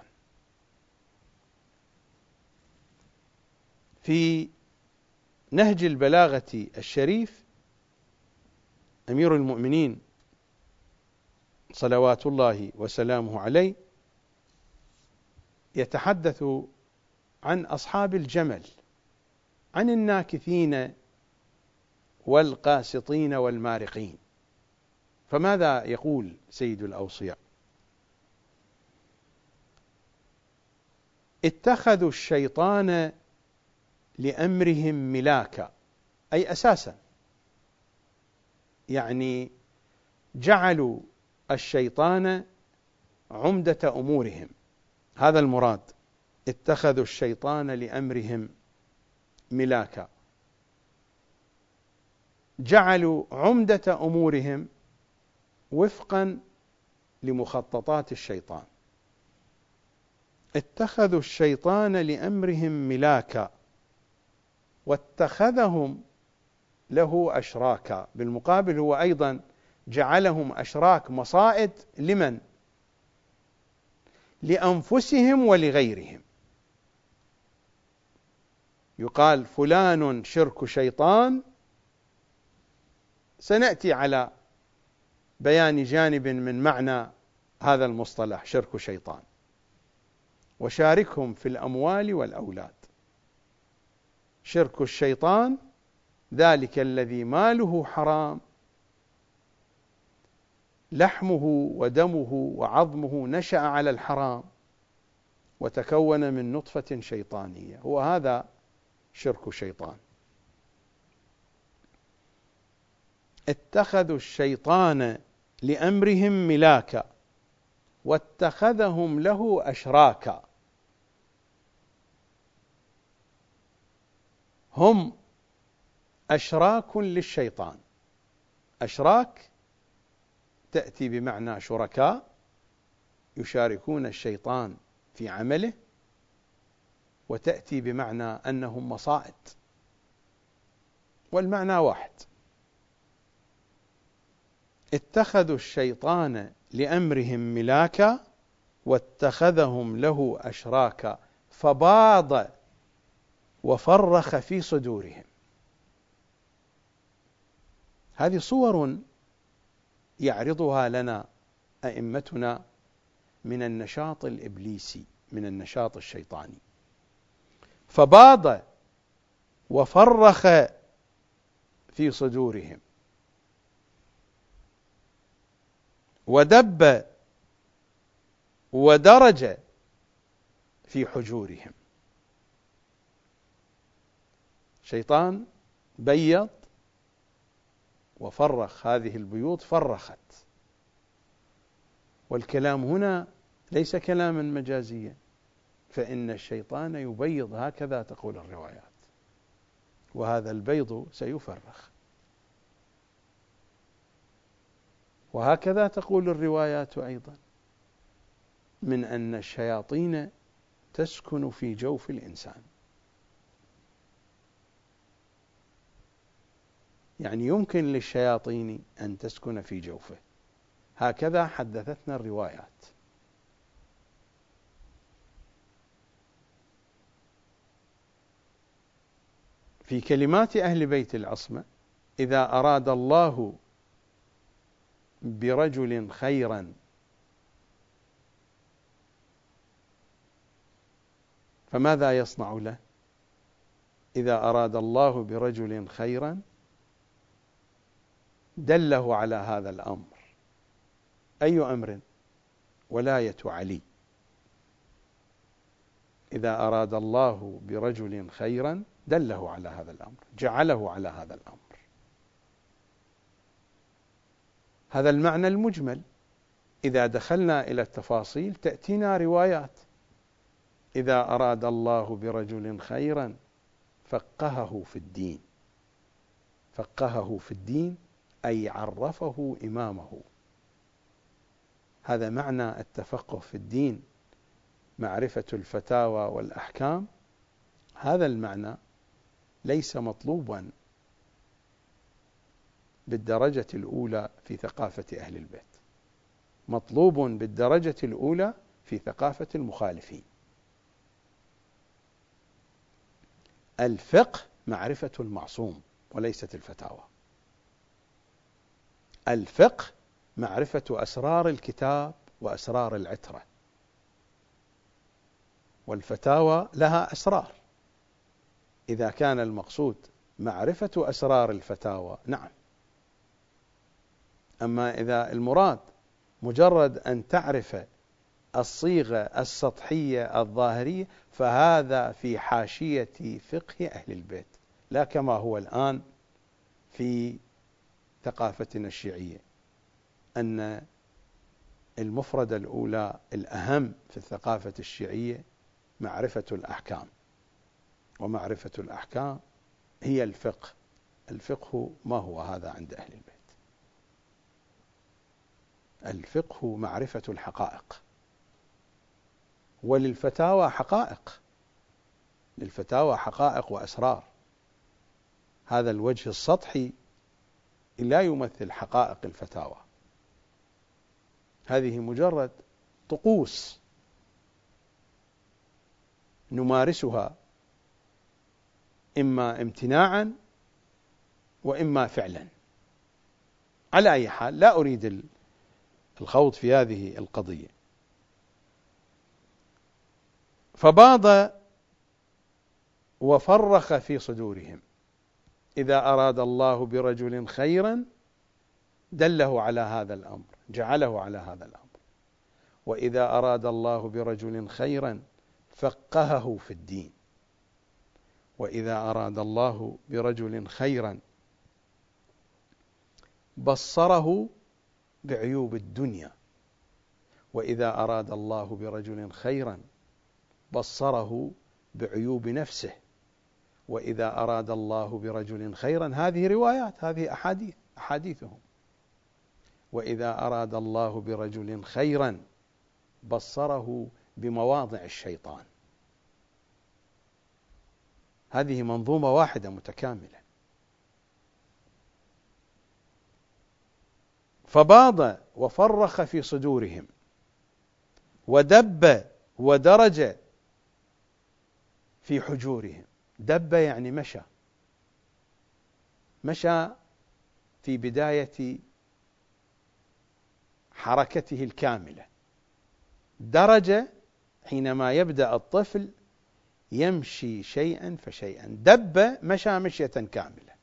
في نهج البلاغة الشريف، أمير المؤمنين صلوات الله وسلامه عليه يتحدث عن أصحاب الجمل، عن الناكثين والقاسطين والمارقين. فماذا يقول سيد الأوصياء؟ اتخذوا الشيطان لأمرهم ملاكا، أي أساسا، يعني جعلوا الشيطان عمدة أمورهم. هذا المراد، اتخذوا الشيطان لأمرهم ملاكا، جعلوا عمدة أمورهم وفقا لمخططات الشيطان. اتخذوا الشيطان لأمرهم ملاكا واتخذهم له أشراكا. بالمقابل هو أيضا جعلهم أشراك، مصائد. لمن؟ لأنفسهم ولغيرهم. يقال فلان شرك شيطان، سنأتي على بيان جانب من معنى هذا المصطلح شرك شيطان. وشاركهم في الأموال والأولاد. شرك الشيطان ذلك الذي ماله حرام، لحمه ودمه وعظمه نشأ على الحرام وتكون من نطفة شيطانية، هو هذا شرك الشيطان. اتخذوا الشيطان لأمرهم ملاكا واتخذهم له أشراكا. هم أشراك للشيطان. أشراك تأتي بمعنى شركاء يشاركون الشيطان في عمله، وتأتي بمعنى أنهم مصائد، والمعنى واحد. اتخذوا الشيطان لأمرهم ملاكا واتخذهم له أشراكا فباض وفرخ في صدورهم. هذه صور يعرضها لنا أئمتنا من النشاط الإبليسي، من النشاط الشيطاني. فباض وفرخ في صدورهم، ودب ودرج في حجورهم. شيطان بيض وفرخ، هذه البيوت فرخت. والكلام هنا ليس كلاما مجازيا، فإن الشيطان يبيض، هكذا تقول الروايات، وهذا البيض سيفرخ. وهكذا تقول الروايات أيضا من أن الشياطين تسكن في جوف الإنسان، يعني يمكن للشياطين أن تسكن في جوفه، هكذا حدثتنا الروايات. في كلمات أهل بيت العصمة: إذا أراد الله برجل خيرا فماذا يصنع له؟ إذا أراد الله برجل خيرا دله على هذا الأمر. أي أمر؟ ولاية علي. إذا أراد الله برجل خيرا دله على هذا الأمر، جعله على هذا الأمر. هذا المعنى المجمل. إذا دخلنا إلى التفاصيل تأتينا روايات: إذا أراد الله برجل خيرا فقهه في الدين. فقهه في الدين أي عرفه إمامه. هذا معنى التفقه في الدين، معرفة الفتاوى والأحكام. هذا المعنى ليس مطلوبا بالدرجة الأولى في ثقافة أهل البيت، مطلوب بالدرجة الأولى في ثقافة المخالفين. الفقه معرفة المعصوم وليست الفتاوى. الفقه معرفة أسرار الكتاب وأسرار العترة، والفتاوى لها أسرار. إذا كان المقصود معرفة أسرار الفتاوى نعم، أما إذا المراد مجرد أن تعرف الصيغة السطحية الظاهرية فهذا في حاشية فقه أهل البيت، لا كما هو الآن في ثقافتنا الشيعية، أن المفردة الأولى الأهم في الثقافة الشيعية معرفة الأحكام، ومعرفة الأحكام هي الفقه. الفقه ما هو هذا عند أهل البيت؟ الفقه معرفة الحقائق، وللفتاوى حقائق، للفتاوى حقائق وأسرار. هذا الوجه السطحي لا يمثل حقائق الفتاوى، هذه مجرد طقوس نمارسها إما امتناعا وإما فعلا. على أي حال لا أريد الخوض في هذه القضية. فباض وفرخ في صدورهم. إذا أراد الله برجل خيرا دله على هذا الأمر، جعله على هذا الأمر. وإذا أراد الله برجل خيرا فقهه في الدين. وإذا أراد الله برجل خيرا بصره بعيوب الدنيا، وإذا أراد الله برجل خيرا بصره بعيوب نفسه، وإذا أراد الله برجل خيرا، هذه روايات، هذه أحاديث أحاديثهم، وإذا أراد الله برجل خيرا بصره بمواضع الشيطان. هذه منظومة واحدة متكاملة. فباض وفرخ في صدورهم، ودب ودرج في حجورهم. دب يعني مشى، مشى في بداية حركته الكاملة. درج حينما يبدأ الطفل يمشي شيئا فشيئا. دب مشى مشية كاملة.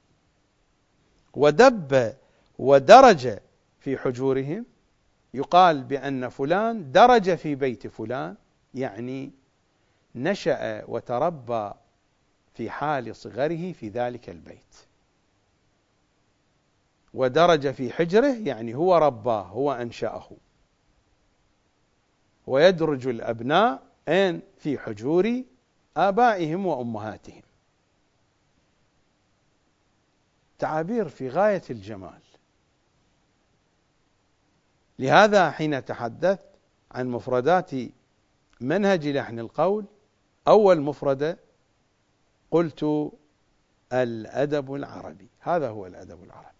ودب ودرج في حجورهم، يقال بأن فلان درج في بيت فلان، يعني نشأ وتربى في حال صغره في ذلك البيت. ودرج في حجره يعني هو رباه، هو أنشأه. ويدرج الأبناء أين؟ في حجور آبائهم وأمهاتهم. تعابير في غاية الجمال. لهذا حين تحدثت عن مفردات منهج لحن القول، أول مفردة قلت الأدب العربي، هذا هو الأدب العربي.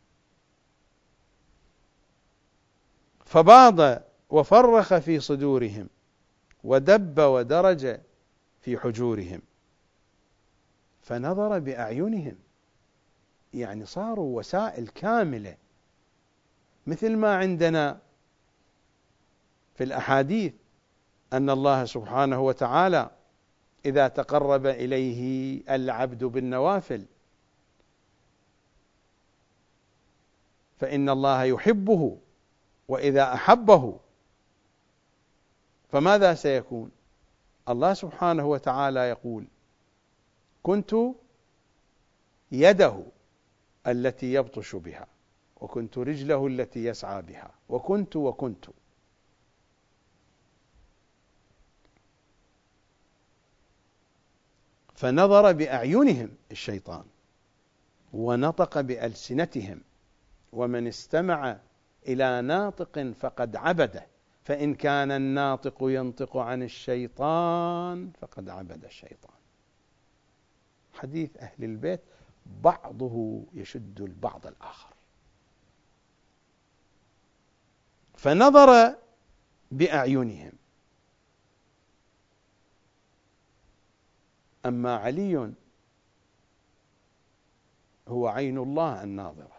فباض وفرخ في صدورهم، ودب ودرج في حجورهم، فنظر بأعينهم، يعني صاروا وسائل كاملة، مثل ما عندنا في الأحاديث أن الله سبحانه وتعالى إذا تقرب إليه العبد بالنوافل فإن الله يحبه، وإذا أحبه فماذا سيكون؟ الله سبحانه وتعالى يقول: كنت يده التي يبطش بها، وكنت رجله التي يسعى بها، وكنت وكنت. فنظر بأعينهم الشيطان، ونطق بألسنتهم، ومن استمع إلى ناطق فقد عبده، فإن كان الناطق ينطق عن الشيطان فقد عبد الشيطان. حديث أهل البيت بعضه يشد البعض الآخر. فنظر بأعينهم. أما علي هو عين الله الناظرة،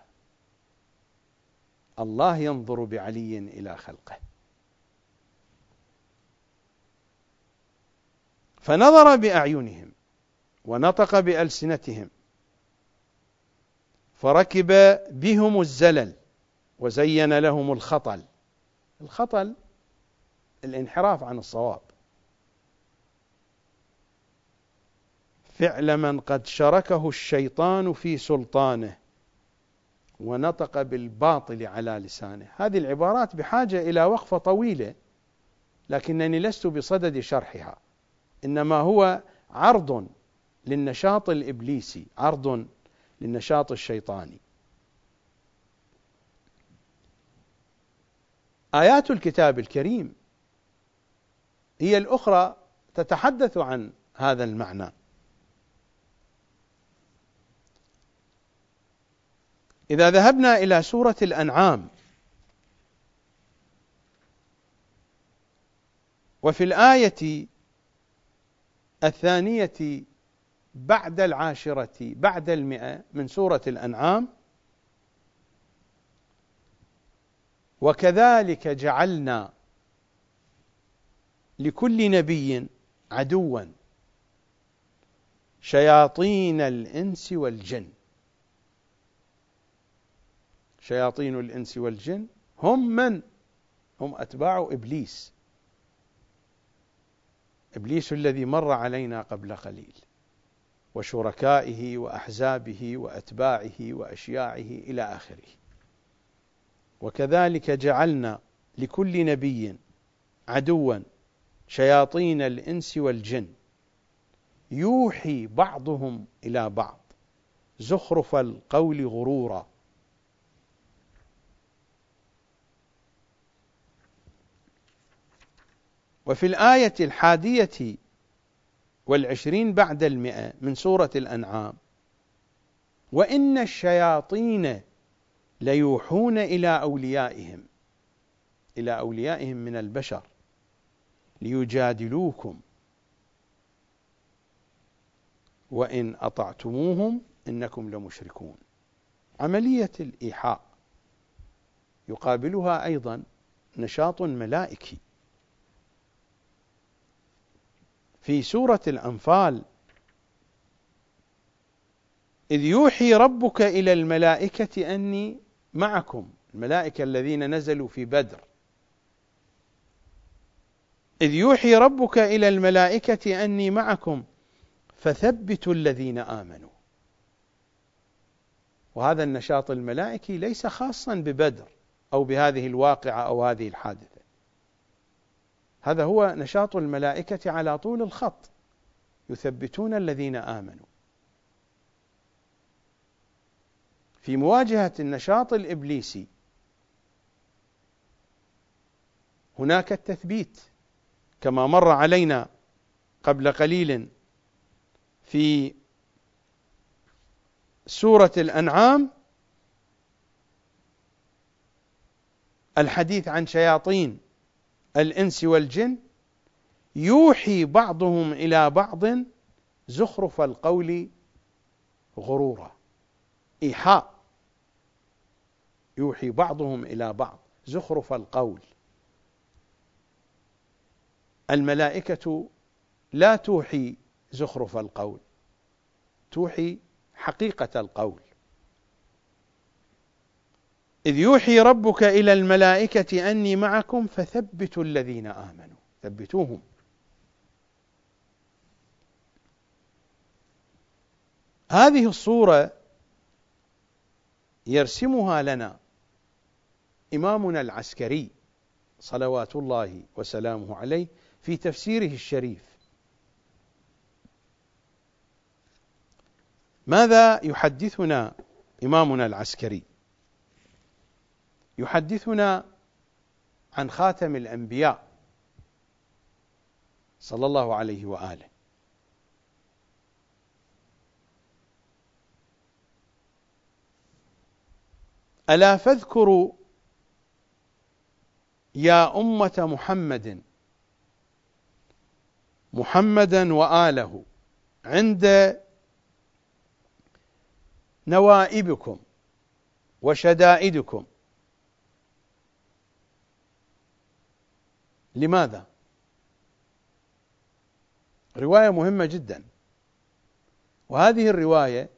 الله ينظر بعلي إلى خلقه. فنظر بأعينهم ونطق بألسنتهم، فركب بهم الزلل وزين لهم الخطل. الخطل الانحراف عن الصواب، فعل من قد شركه الشيطان في سلطانه ونطق بالباطل على لسانه. هذه العبارات بحاجة إلى وقفة طويلة، لكنني لست بصدد شرحها، إنما هو عرض للنشاط الإبليسي، عرض للنشاط الشيطاني. آيات الكتاب الكريم هي الأخرى تتحدث عن هذا المعنى. إذا ذهبنا إلى سورة الأنعام، وفي الآية الثانية بعد العاشرة بعد المئة من سورة الأنعام: وكذلك جعلنا لكل نبي عدوا شياطين الإنس والجن. شياطين الإنس والجن هم من؟ هم أتباع إبليس، إبليس الذي مر علينا قبل قليل، وشركائه وأحزابه وأتباعه وأشياعه إلى آخره. وكذلك جعلنا لكل نبي عدوا شياطين الإنس والجن يوحي بعضهم إلى بعض زخرف القول غرورا. وفي الآية الحادية والعشرين بعد المئة من سورة الأنعام: وإن الشياطين ليوحون إلى أوليائهم إلى أوليائهم من البشر ليجادلوكم وإن أطعتموهم إنكم لمشركون. عملية الإيحاء يقابلها أيضا نشاط ملائكي. في سورة الأنفال: إذ يوحي ربك إلى الملائكة أني معكم، الملائكة الذين نزلوا في بدر. إذ يوحي ربك إلى الملائكة أني معكم فثبتوا الذين آمنوا. وهذا النشاط الملائكي ليس خاصا ببدر أو بهذه الواقعة أو هذه الحادثة، هذا هو نشاط الملائكة على طول الخط، يثبتون الذين آمنوا. في مواجهة النشاط الإبليسي هناك التثبيت، كما مر علينا قبل قليل في سورة الأنعام الحديث عن شياطين الإنس والجن يوحي بعضهم إلى بعض زخرف القول غرورا. إيحاء، يوحي بعضهم إلى بعض زخرف القول. الملائكة لا توحي زخرف القول، توحي حقيقة القول. إذ يوحي ربك إلى الملائكة أني معكم فثبتوا الذين آمنوا، ثبتوهم. هذه الصورة يرسمها لنا إمامنا العسكري صلوات الله وسلامه عليه في تفسيره الشريف. ماذا يحدثنا إمامنا العسكري؟ يحدثنا عن خاتم الأنبياء صلى الله عليه وآله. ألا فاذكروا يا أمة محمد محمدا وآله عند نوائبكم وشدائدكم. لماذا؟ رواية مهمة جدا، وهذه الرواية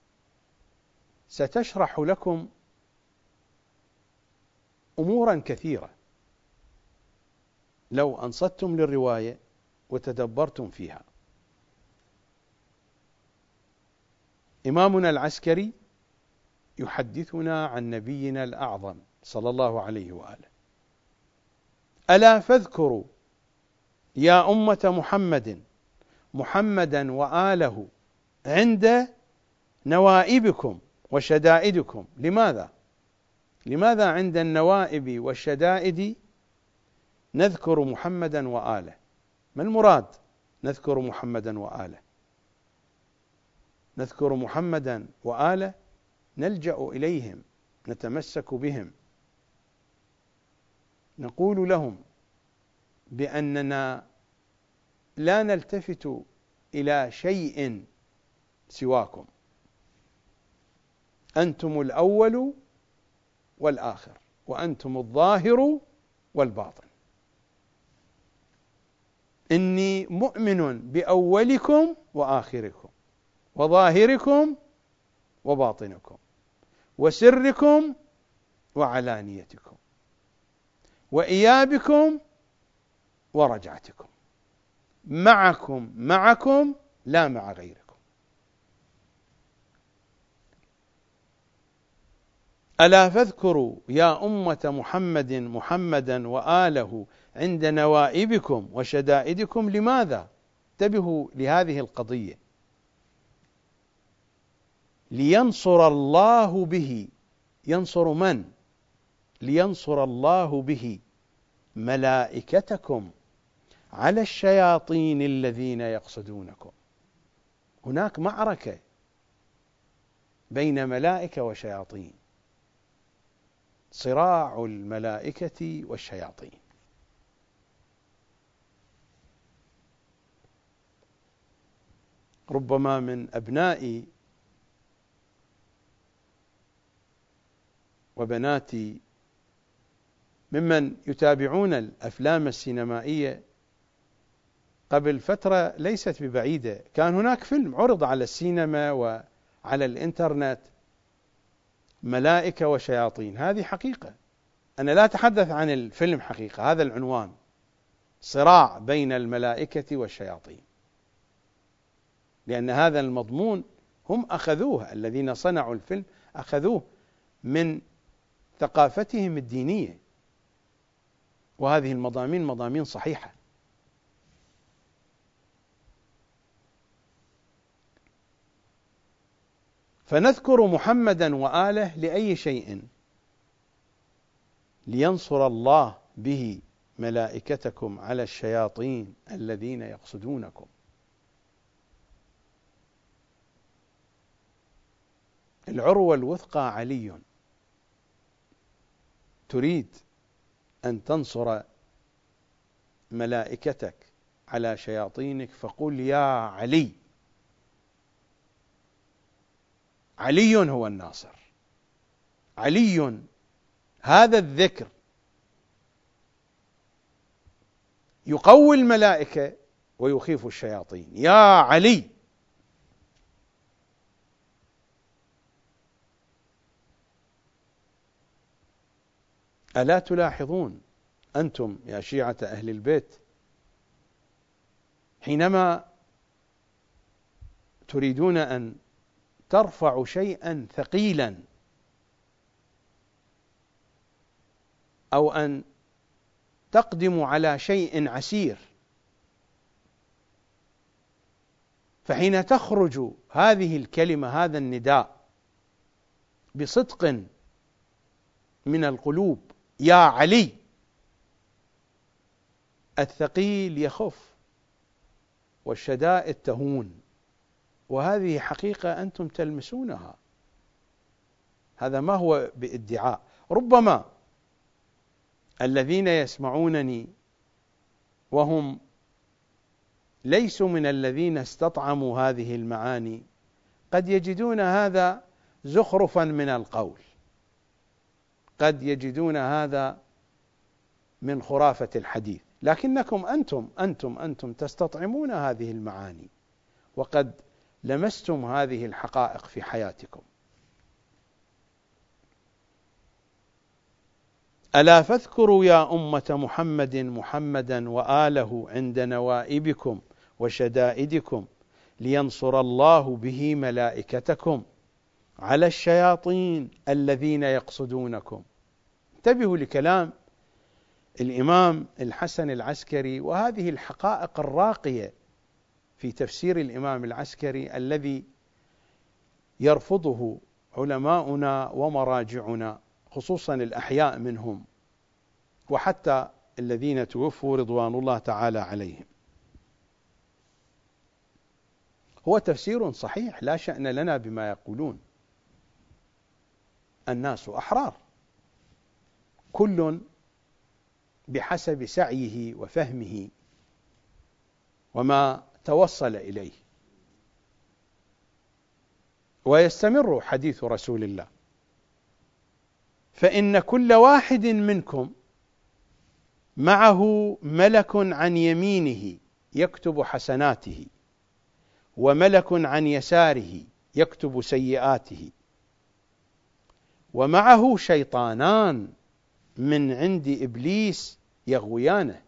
ستشرح لكم أمورا كثيرة لو أنصتم للرواية وتدبرتم فيها. إمامنا العسكري يحدثنا عن نبينا الأعظم صلى الله عليه وآله. ألا فاذكروا يا أمة محمد محمدا وآله عند نوائبكم وشدائدكم. لماذا؟ لماذا عند النوائب والشدائد نذكر محمدا وآله؟ ما المراد نذكر محمدا وآله؟ نذكر محمدا وآله نلجأ إليهم، نتمسك بهم، نقول لهم بأننا لا نلتفت إلى شيء سواكم، أنتم الأول والآخر، وأنتم الظاهر والباطن. إني مؤمن بأولكم وآخركم وظاهركم وباطنكم وسركم وعلانيتكم وإيابكم ورجعتكم، معكم معكم لا مع غيركم. ألا فاذكروا يا أمة محمد محمدا وآله عند نوائبكم وشدائدكم. لماذا؟ انتبهوا لهذه القضية. لينصر الله به. ينصر من؟ لينصر الله به ملائكتكم على الشياطين الذين يقصدونكم. هناك معركة بين ملائكة وشياطين، صراع الملائكة والشياطين. ربما من أبنائي وبناتي ممن يتابعون الأفلام السينمائية قبل فترة ليست ببعيدة كان هناك فيلم عرض على السينما وعلى الإنترنت، ملائكة وشياطين. هذه حقيقة، أنا لا أتحدث عن الفيلم حقيقة، هذا العنوان، صراع بين الملائكة والشياطين، لأن هذا المضمون هم أخذوه، الذين صنعوا الفيلم أخذوه من ثقافتهم الدينية، وهذه المضامين مضامين صحيحة. فنذكر محمدا وآله لأي شيء؟ لينصر الله به ملائكتكم على الشياطين الذين يقصدونكم. العروة الوثقى علي. تريد أن تنصر ملائكتك على شياطينك فقل يا علي. علي هو الناصر، علي. هذا الذكر يقوي الملائكة ويخيف الشياطين. يا علي. ألا تلاحظون أنتم يا شيعة أهل البيت حينما تريدون أن ترفعوا شيئا ثقيلا أو أن تقدموا على شيء عسير، فحين تخرج هذه الكلمة، هذا النداء بصدق من القلوب، يا علي، الثقيل يخف والشدائد تهون. وهذه حقيقة أنتم تلمسونها، هذا ما هو بادعاء. ربما الذين يسمعونني وهم ليسوا من الذين استطعموا هذه المعاني قد يجدون هذا زخرفا من القول، قد يجدون هذا من خرافة الحديث، لكنكم أنتم أنتم أنتم تستطعمون هذه المعاني وقد لمستم هذه الحقائق في حياتكم. ألا فاذكروا يا أمة محمد محمدا وآله عند نوائبكم وشدائدكم لينصر الله به ملائكتكم على الشياطين الذين يقصدونكم. انتبهوا لكلام الإمام الحسن العسكري وهذه الحقائق الراقية في تفسير الإمام العسكري الذي يرفضه علماؤنا ومراجعنا، خصوصا الأحياء منهم وحتى الذين توفوا رضوان الله تعالى عليهم. هو تفسير صحيح، لا شأن لنا بما يقولون، الناس أحرار، كل بحسب سعيه وفهمه وما توصل إليه. ويستمر حديث رسول الله: فإن كل واحد منكم معه ملك عن يمينه يكتب حسناته، وملك عن يساره يكتب سيئاته، ومعه شيطانان من عند إبليس يغويانه،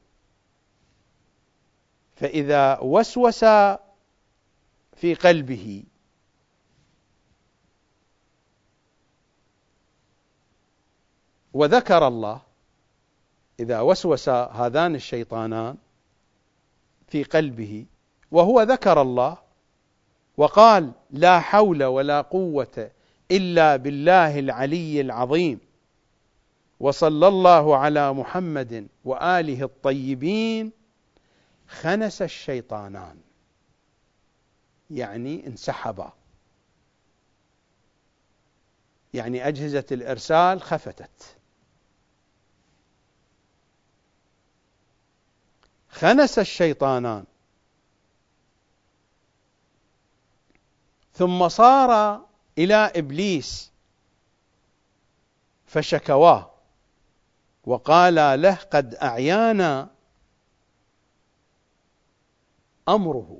فإذا وسوس في قلبه وذكر الله، إذا وسوس هذان الشيطانان في قلبه وهو ذكر الله وقال لا حول ولا قوة إلا بالله العلي العظيم وصلى الله على محمد وآله الطيبين، خنس الشيطانان، يعني انسحبا، يعني أجهزة الإرسال خفتت. خنس الشيطانان، ثم صار إلى إبليس فشكواه وقال له قد أعيانا أمره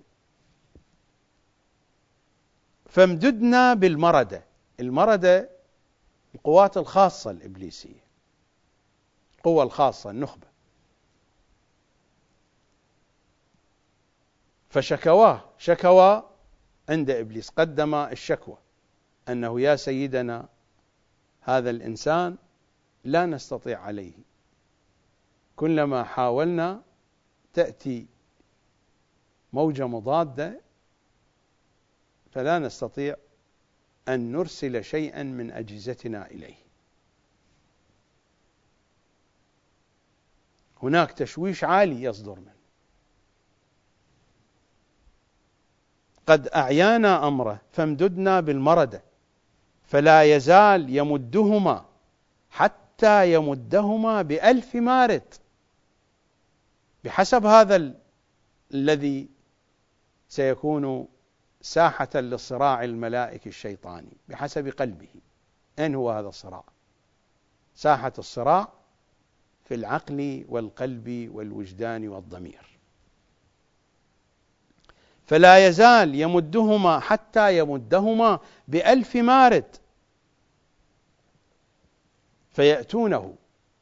فامددنا بالمردة. المردة القوات الخاصة الإبليسية، القوة الخاصة، النخبة. فشكواه، شكوى عند إبليس، قدم الشكوى أنه يا سيدنا هذا الإنسان لا نستطيع عليه، كلما حاولنا تأتي موجة مضادة فلا نستطيع أن نرسل شيئا من أجهزتنا إليه. هناك تشويش عالي يصدر منه. قد أعيانا أمره فامددنا بالمردة فلا يزال يمدهما حتى يمدهما بألف مارد، بحسب هذا ال... الذي سيكون ساحة للصراع الملائكي الشيطاني، بحسب قلبه. أين هو هذا الصراع؟ ساحة الصراع في العقل والقلب والوجدان والضمير. فلا يزال يمدهما حتى يمدهما بألف مارد فيأتونه،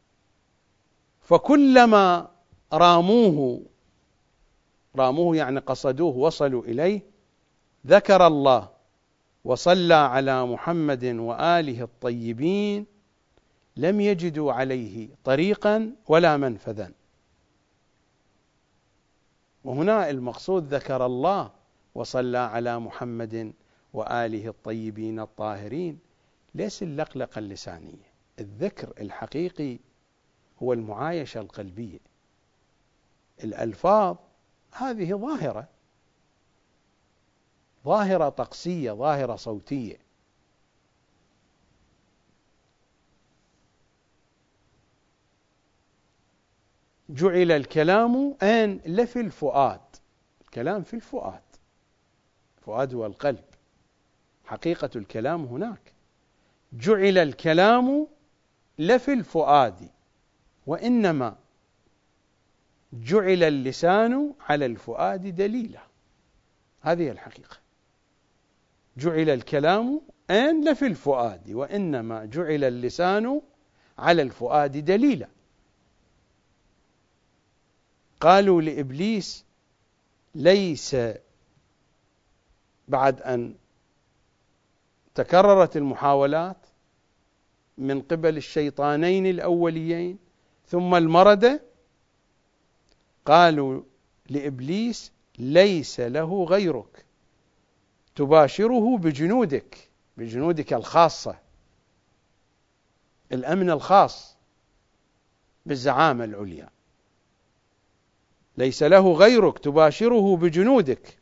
فكلما راموه، راموه يعني قصدوه، وصلوا إليه، ذكر الله وصلى على محمد وآله الطيبين، لم يجدوا عليه طريقا ولا منفذا. وهنا المقصود ذكر الله وصلى على محمد وآله الطيبين الطاهرين، ليس اللقلقة اللسانية. الذكر الحقيقي هو المعايشة القلبية. الألفاظ هذه ظاهرة، ظاهرة طقسية، ظاهرة صوتية. جعل الكلام أين؟ لفي الفؤاد. الكلام في الفؤاد، الفؤاد هو القلب، حقيقة الكلام هناك. جعل الكلام لفي الفؤاد وإنما جعل اللسان على الفؤاد دليلا. هذه الحقيقة. جعل الكلام أين؟ لفي الفؤاد وإنما جعل اللسان على الفؤاد دليلا. قالوا لإبليس ليس، بعد أن تكررت المحاولات من قبل الشيطانين الأوليين ثم المردة، قالوا لإبليس ليس له غيرك تباشره بجنودك، بجنودك الخاصة، الأمن الخاص بالزعامة العليا. ليس له غيرك تباشره بجنودك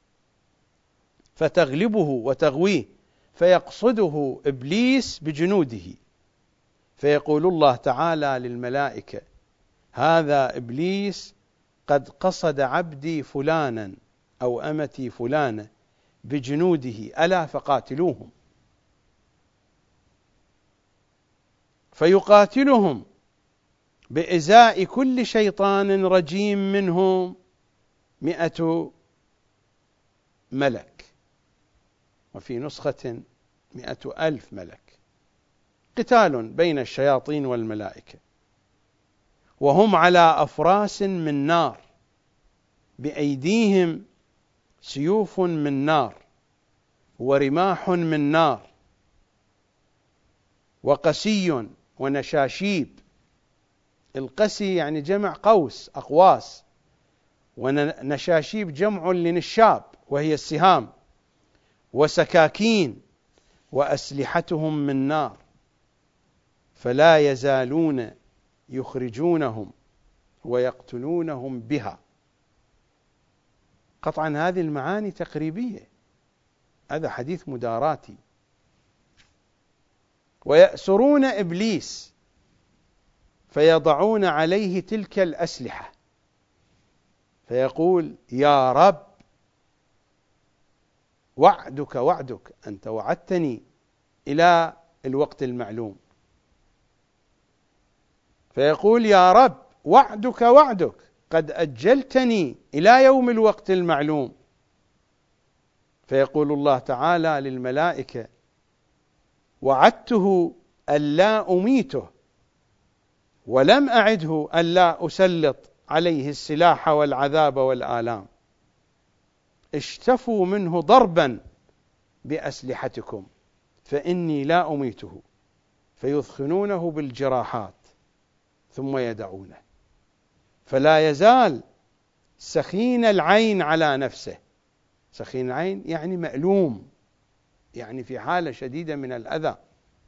فتغلبه وتغويه. فيقصده إبليس بجنوده، فيقول الله تعالى للملائكة هذا إبليس قد قصد عبدي فلانا أو أمتي فلانة بجنوده ألا فقاتلوهم. فيقاتلهم بإزاء كل شيطان رجيم منهم مئة ملك، وفي نسخة مئة ألف ملك. قتال بين الشياطين والملائكة، وهم على أفراس من نار، بأيديهم سيوف من نار ورماح من نار وقسي ونشاشيب. القسي يعني جمع قوس، أقواس، ونشاشيب جمع لنشاب وهي السهام، وسكاكين، وأسلحتهم من نار، فلا يزالون يخرجونهم ويقتلونهم بها. قطعا هذه المعاني تقريبية، هذا حديث مداراتي. ويأسرون إبليس فيضعون عليه تلك الأسلحة، فيقول يا رب وعدك وعدك، أنت وعدتني إلى الوقت المعلوم. فيقول يا رب وعدك وعدك، قد أجلتني إلى يوم الوقت المعلوم. فيقول الله تعالى للملائكة وعدته ألا أميته ولم أعده ألا أسلط عليه السلاح والعذاب والآلام، اشتفوا منه ضربا بأسلحتكم فإني لا أميته. فيثخنونه بالجراحات ثم يدعونه، فلا يزال سخين العين على نفسه. سخين العين يعني مألوم، يعني في حالة شديدة من الأذى.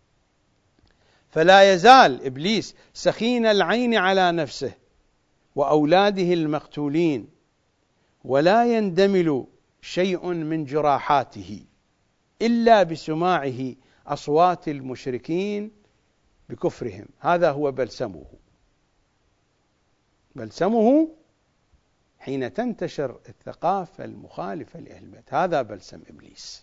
فلا يزال إبليس سخين العين على نفسه وأولاده المقتولين، ولا يندمل شيء من جراحاته إلا بسماعه أصوات المشركين بكفرهم. هذا هو بلسمه. بلسمه حين تنتشر الثقافة المخالفة لأهل البيت، هذا بلسم إبليس.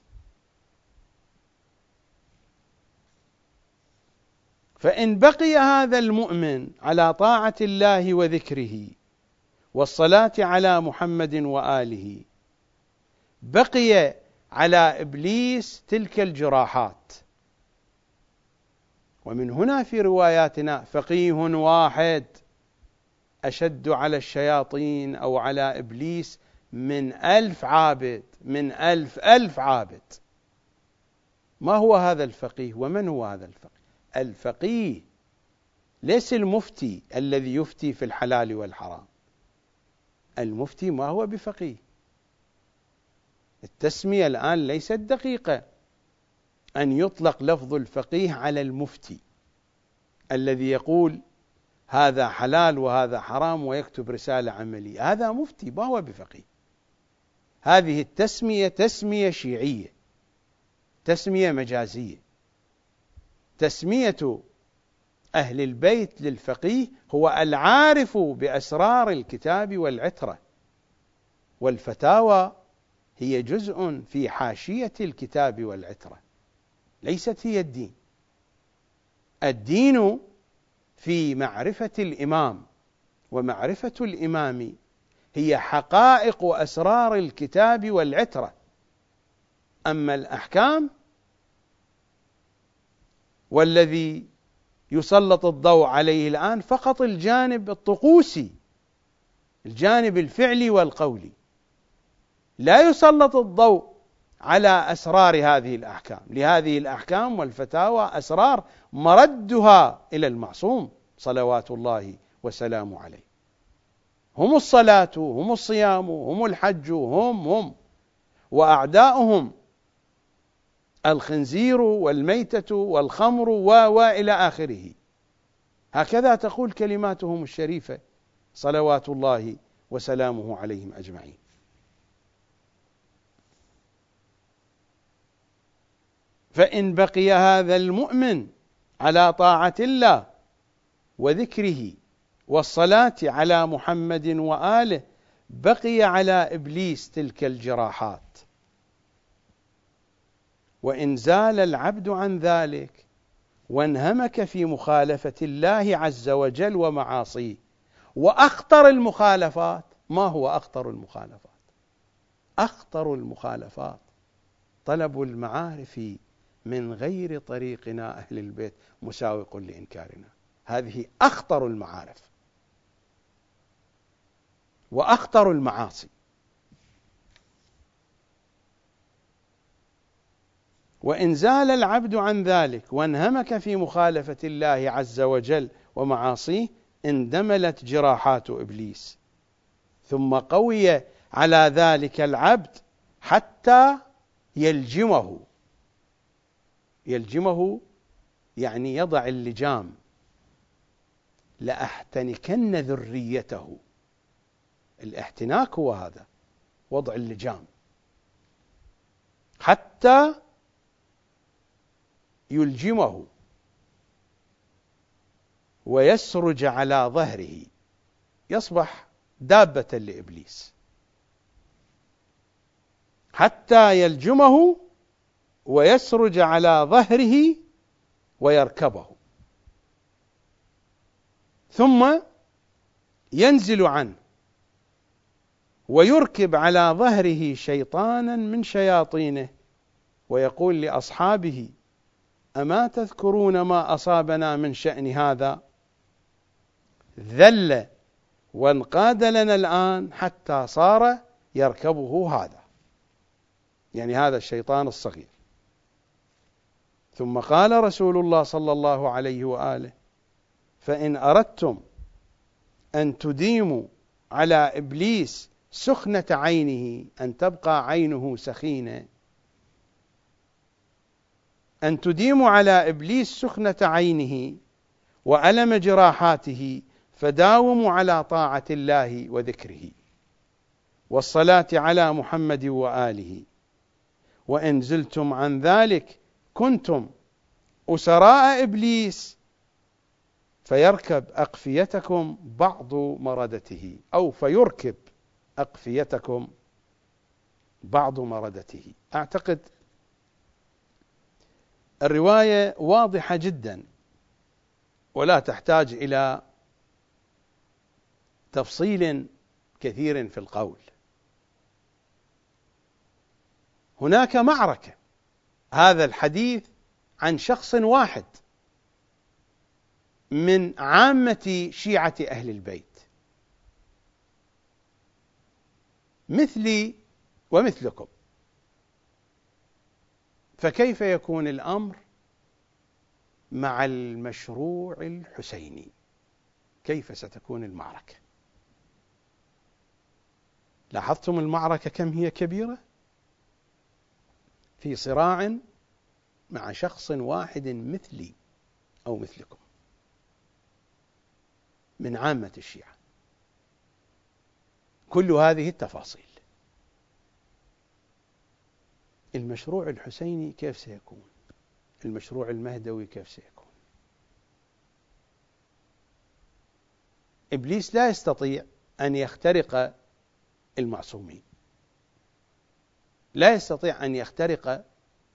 فإن بقي هذا المؤمن على طاعة الله وذكره والصلاة على محمد وآله، بقي على إبليس تلك الجراحات. ومن هنا في رواياتنا فقيه واحد أشد على الشياطين أو على إبليس من ألف عابد، من ألف ألف عابد. ما هو هذا الفقيه؟ ومن هو هذا الفقيه؟ الفقيه ليس المفتي الذي يفتي في الحلال والحرام. المفتي ما هو بفقيه. التسمية الآن ليست دقيقة أن يطلق لفظ الفقيه على المفتي الذي يقول هذا حلال وهذا حرام ويكتب رسالة عملية. هذا مفتي ما هو بفقيه. هذه التسمية تسمية شيعية، تسمية مجازية. تسمية أهل البيت للفقيه هو العارف بأسرار الكتاب والعترة، والفتاوى هي جزء في حاشية الكتاب والعترة، ليست هي الدين. الدين في معرفة الإمام، ومعرفة الإمام هي حقائق وأسرار الكتاب والعترة. أما الأحكام والذي يسلط الضوء عليه الآن فقط الجانب الطقوسي، الجانب الفعلي والقولي، لا يسلط الضوء على أسرار هذه الأحكام. لهذه الأحكام والفتاوى أسرار مردها إلى المعصوم صلوات الله وسلامه عليه. هم الصلاة، هم الصيام، هم الحج، هم هم وأعداؤهم الخنزير والميتة والخمر وإلى آخره. هكذا تقول كلماتهم الشريفة صلوات الله وسلامه عليهم أجمعين. فإن بقي هذا المؤمن على طاعة الله وذكره والصلاة على محمد وآله، بقي على إبليس تلك الجراحات. وإن زال العبد عن ذلك وانهمك في مخالفة الله عز وجل ومعاصيه، وأخطر المخالفات، ما هو أخطر المخالفات؟ أخطر المخالفات طلب المعارف من غير طريقنا أهل البيت مساوق لإنكارنا. هذه أخطر المعارف وأخطر المعاصي. وإن زال العبد عن ذلك وانهمك في مخالفة الله عز وجل ومعاصيه اندملت جراحات إبليس، ثم قوي على ذلك العبد حتى يلجمه. يلجمه يعني يضع اللجام، لأحتنكن ذريته. الاحتناك هو هذا، وضع اللجام، حتى يلجمه ويسرج على ظهره، يصبح دابة لإبليس، حتى يلجمه ويسرج على ظهره ويركبه، ثم ينزل عنه ويركب على ظهره شيطانا من شياطينه، ويقول لأصحابه: أما تذكرون ما أصابنا من شأن هذا؟ ذل وانقاد لنا الآن حتى صار يركبه هذا، يعني هذا الشيطان الصغير. ثم قال رسول الله صلى الله عليه وآله: فإن أردتم أن تديموا على إبليس سخنة عينه، أن تبقى عينه سخينة، أن تديموا على إبليس سخنة عينه وألم جراحاته، فداوموا على طاعة الله وذكره والصلاة على محمد وآله. وإن زلتم عن ذلك كنتم أسراء إبليس، فيركب أقفيتكم بعض مردته، أو فيركب أقفيتكم بعض مردته. أعتقد الرواية واضحة جدا ولا تحتاج إلى تفصيل كثير في القول. هناك معركة، هذا الحديث عن شخص واحد من عامة شيعة أهل البيت، مثلي ومثلكم، فكيف يكون الأمر مع المشروع الحسيني؟ كيف ستكون المعركة؟ لاحظتم المعركة كم هي كبيرة؟ في صراع مع شخص واحد مثلي أو مثلكم من عامة الشيعة. كل هذه التفاصيل. المشروع الحسيني كيف سيكون؟ المشروع المهدوي كيف سيكون؟ إبليس لا يستطيع أن يخترق المعصومين، لا يستطيع أن يخترق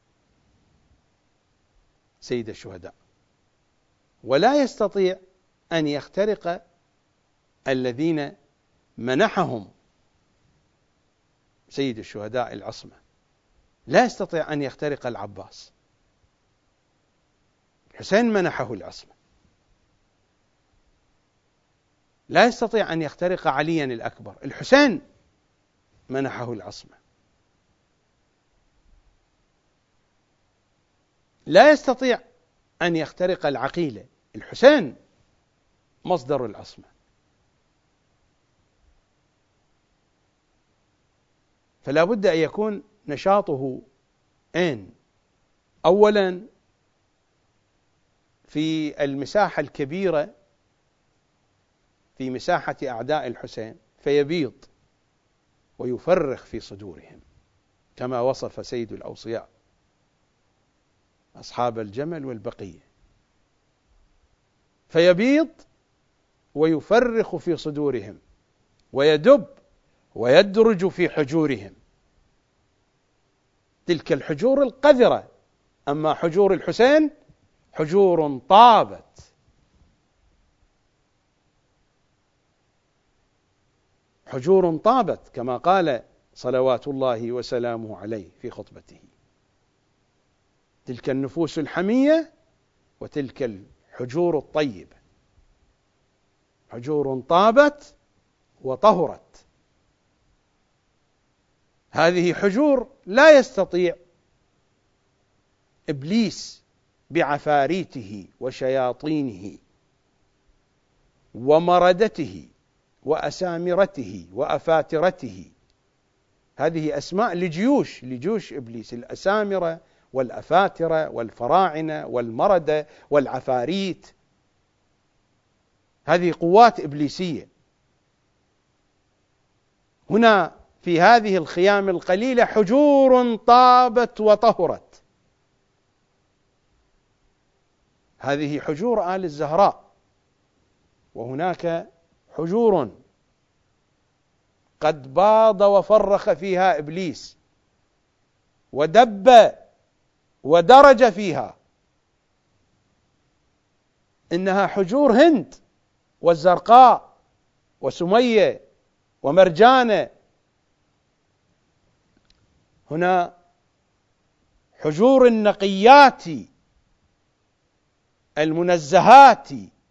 سيد الشهداء، ولا يستطيع أن يخترق الذين منحهم سيد الشهداء العصمة، لا يستطيع أن يخترق العباس. الحسين منحه العصمة. لا يستطيع أن يخترق عليا الأكبر، الحسين منحه العصمة. لا يستطيع أن يخترق العقيلة، الحسين مصدر العصمة. فلا بد أن يكون نشاطه أين؟ أولا في المساحة الكبيرة، في مساحة أعداء الحسين، فيبيض ويفرخ في صدورهم كما وصف سيد الأوصياء أصحاب الجمل والبقية، فيبيض ويفرخ في صدورهم ويدب ويدرج في حجورهم، تلك الحجور القذرة. أما حجور الحسين حجور طابت، حجور طابت كما قال صلوات الله وسلامه عليه في خطبته. تلك النفوس الحمية وتلك الحجور الطيبة، حجور طابت وطهرت. هذه حجور لا يستطيع إبليس بعفاريته وشياطينه ومردته وأسامرته وأفاترته. هذه أسماء لجيوش لجيوش إبليس: الأسامرة والأفاترة والفراعنة والمردة والعفاريت. هذه قوات إبليسية. هنا في هذه الخيام القليلة حجور طابت وطهرت. هذه حجور آل الزهراء، وهناك حجور قد باض وفرخ فيها إبليس ودب ودرج فيها. إنها حجور هند والزرقاء وسمية ومرجانة. هنا حجور النقيات المنزهات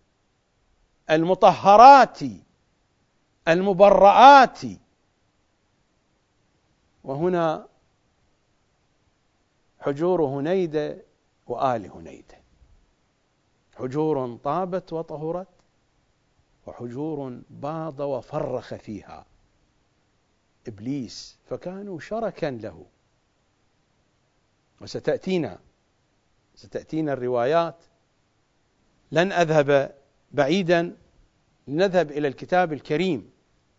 المطهرات المبرآت. وهنا حجور هنيدة وآل هنيدة. حجور طابت وطهرت، وحجور باض وفرخ فيها إبليس، فكانوا شركا له. وستأتينا ستأتينا الروايات. لن أذهب بعيدا، لنذهب إلى الكتاب الكريم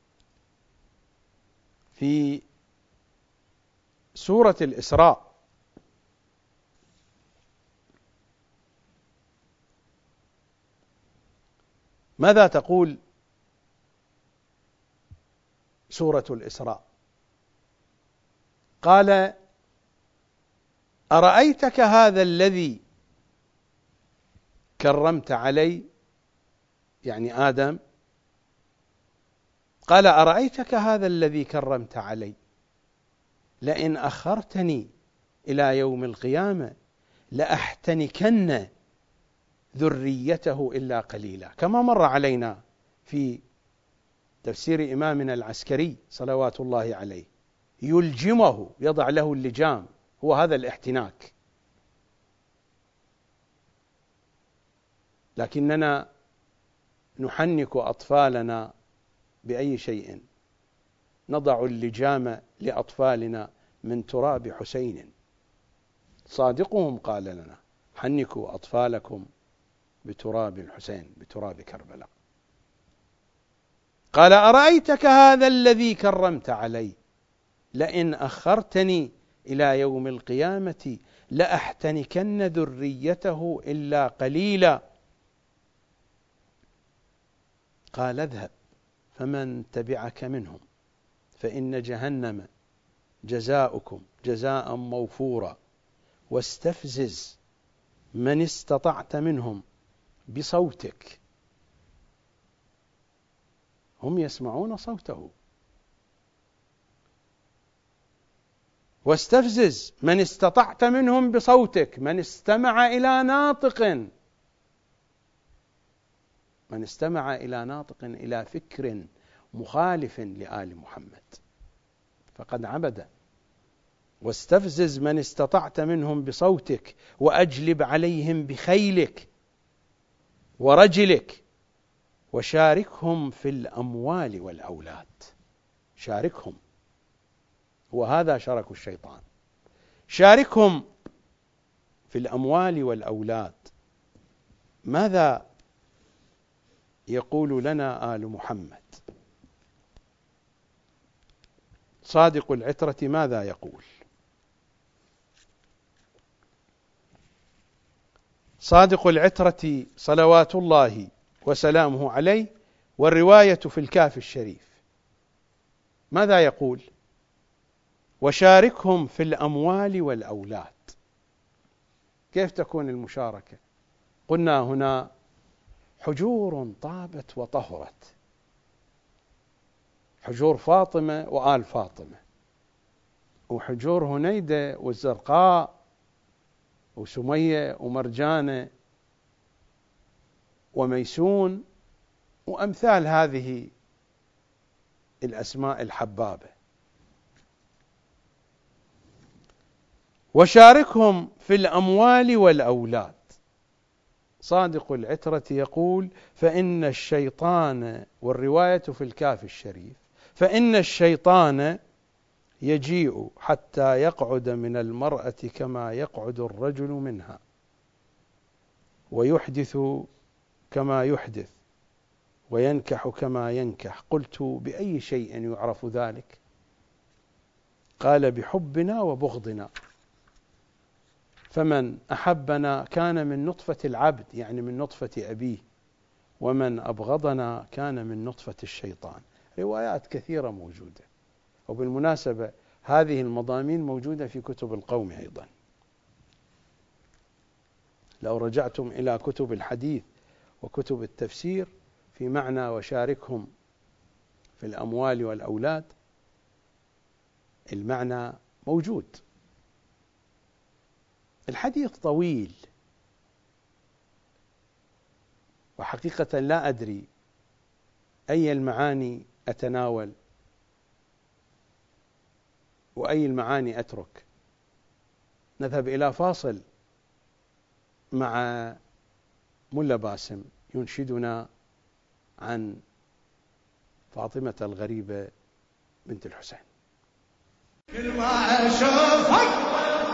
في سورة الإسراء. ماذا تقول سورة الإسراء؟ قال: أرأيتك هذا الذي كرمت علي، يعني آدم. قال: أرأيتك هذا الذي كرمت علي لئن أخرتني إلى يوم القيامة لأحتنكن ذريته إلا قليلا، كما مر علينا في تفسير إمامنا العسكري صلوات الله عليه. يلجمه، يضع له اللجام، هو هذا الاحتناك. لكننا نحنك أطفالنا بأي شيء؟ نضع اللجام لأطفالنا من تراب حسين. صادقهم قال لنا: حنكوا أطفالكم بتراب الحسين، بتراب كربلاء. قال: أرأيتك هذا الذي كرمت علي لئن أخرتني إلى يوم القيامة لأحتنكن ذريته إلا قليلا. قال: اذهب فمن تبعك منهم فإن جهنم جزاؤكم جزاء موفورا واستفزز من استطعت منهم بصوتك. هم يسمعون صوته. واستفزز من استطعت منهم بصوتك. من استمع إلى ناطق من استمع إلى ناطق إلى فكر مخالف لآل محمد فقد عبد. واستفزز من استطعت منهم بصوتك وأجلب عليهم بخيلك ورجلك وشاركهم في الأموال والأولاد. شاركهم، وهذا شرك الشيطان. شاركهم في الأموال والأولاد. ماذا يقول لنا آل محمد؟ صادق العترة ماذا يقول؟ صادق العترة صلوات الله وسلامه عليه، والرواية في الكافي الشريف، ماذا يقول؟ وشاركهم في الأموال والأولاد. كيف تكون المشاركة؟ قلنا هنا حجور طابت وطهرت، حجور فاطمة وآل فاطمة، وحجور هنيدة والزرقاء وسمية ومرجانة وميسون وأمثال هذه الأسماء الحبابة. وشاركهم في الأموال والأولاد. صادق العترة يقول: فإن الشيطان، والرواية في الكافي الشريف، فإن الشيطان يجيء حتى يقعد من المرأة كما يقعد الرجل منها، ويحدث كما يحدث، وينكح كما ينكح. قلت: بأي شيء يعرف ذلك؟ قال: بحبنا وبغضنا. فمن أحبنا كان من نطفة العبد، يعني من نطفة أبيه، ومن أبغضنا كان من نطفة الشيطان. روايات كثيرة موجودة، وبالمناسبة هذه المضامين موجودة في كتب القوم أيضا. لو رجعتم إلى كتب الحديث وكتب التفسير في معنى وشاركهم في الأموال والأولاد، المعنى موجود. الحديث طويل، وحقيقة لا أدري أي المعاني أتناول وأي المعاني أترك. نذهب إلى فاصل مع ملا باسم ينشدنا عن فاطمة الغريبة بنت الحسين. كل ما أشوفك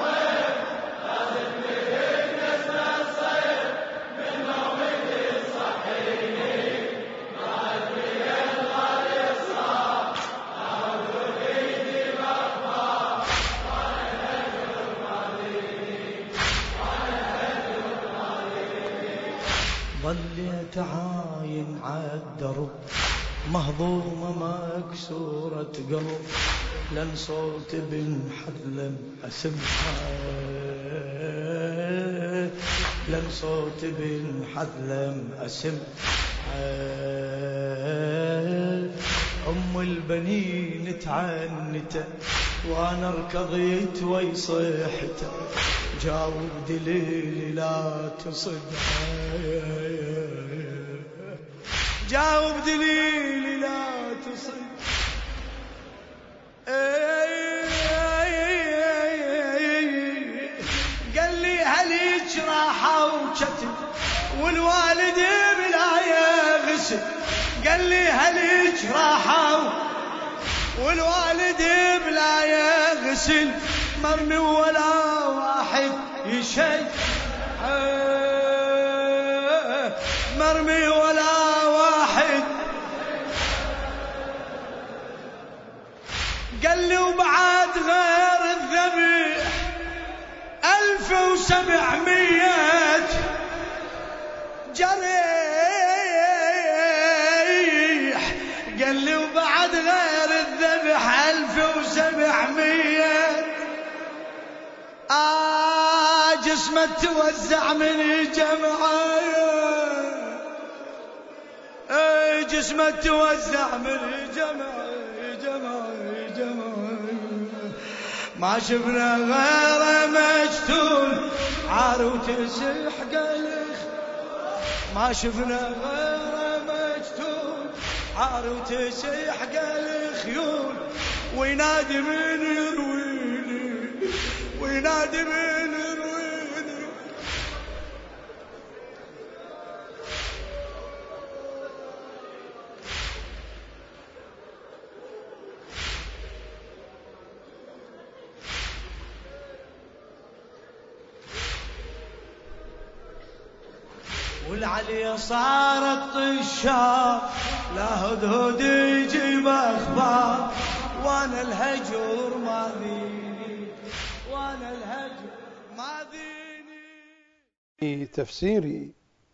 ظليت عاين عالدرب، مهضومة مكسورة قلب، لن صوت بن حذلم أسمعها، لن صوت بن حذلم أسمعها. أم البنين تعنت وأنا ركضيت ويصيحت، جاوب دليلي لا تصدها، جاوب دليلي لا تصد. قال لي هليج راحة وشتت والوالد بلا يغسل، قال لي هليج راحة والوالد بلا يغسل، مرمي ولا واحد يشيء، مرمي ولا واحد. قال لي وبعد غير الذبيح ألف وسبعمية جريح، قال لي وبعد غير الذبح ألف وسبعمية. آه جسمه توزع من جمعه، آه جسمه توزع من جمعه جمعه جمعه، ما شفنا غيره مجتول عار وتسح قلخ، ما شفنا غيره مجتول عار وتسح قلخيول، وينادي من يرويني وينادي من يرويني. والعليا صارت طشار، لا هدهد يجيب اخبار، وانا الهجر ما ذيني وانا الهجر ما ذيني. في تفسير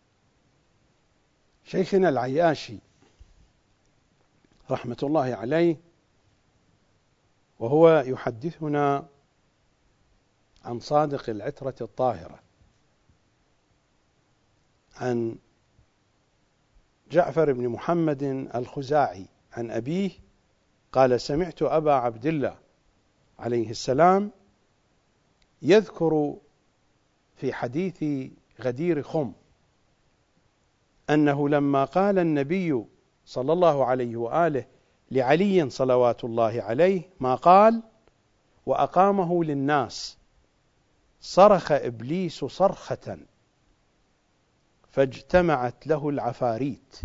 شيخنا العياشي رحمة الله عليه، وهو يحدثنا عن صادق العترة الطاهرة، عن جعفر بن محمد الخزاعي عن أبيه قال: سمعت أبا عبد الله عليه السلام يذكر في حديث غدير خم أنه لما قال النبي صلى الله عليه وآله لعلي صلوات الله عليه ما قال وأقامه للناس، صرخ إبليس صرخة فاجتمعت له العفاريت.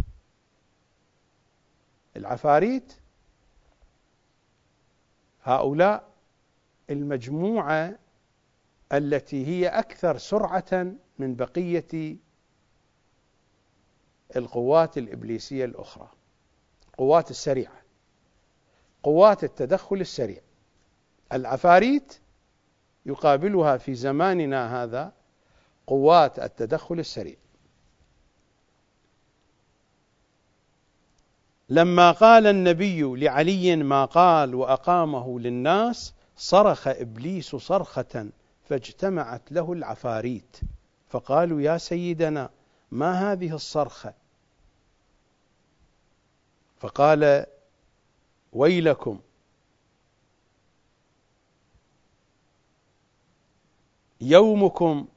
العفاريت هؤلاء المجموعة التي هي أكثر سرعة من بقية القوات الإبليسية الأخرى، قوات السريعة، قوات التدخل السريع. العفاريت يقابلها في زماننا هذا قوات التدخل السريع. لما قال النبي لعلي ما قال وأقامه للناس صرخ إبليس صرخة فاجتمعت له العفاريت، فقالوا يا سيدنا ما هذه الصرخة؟ فقال ويلكم، يومكم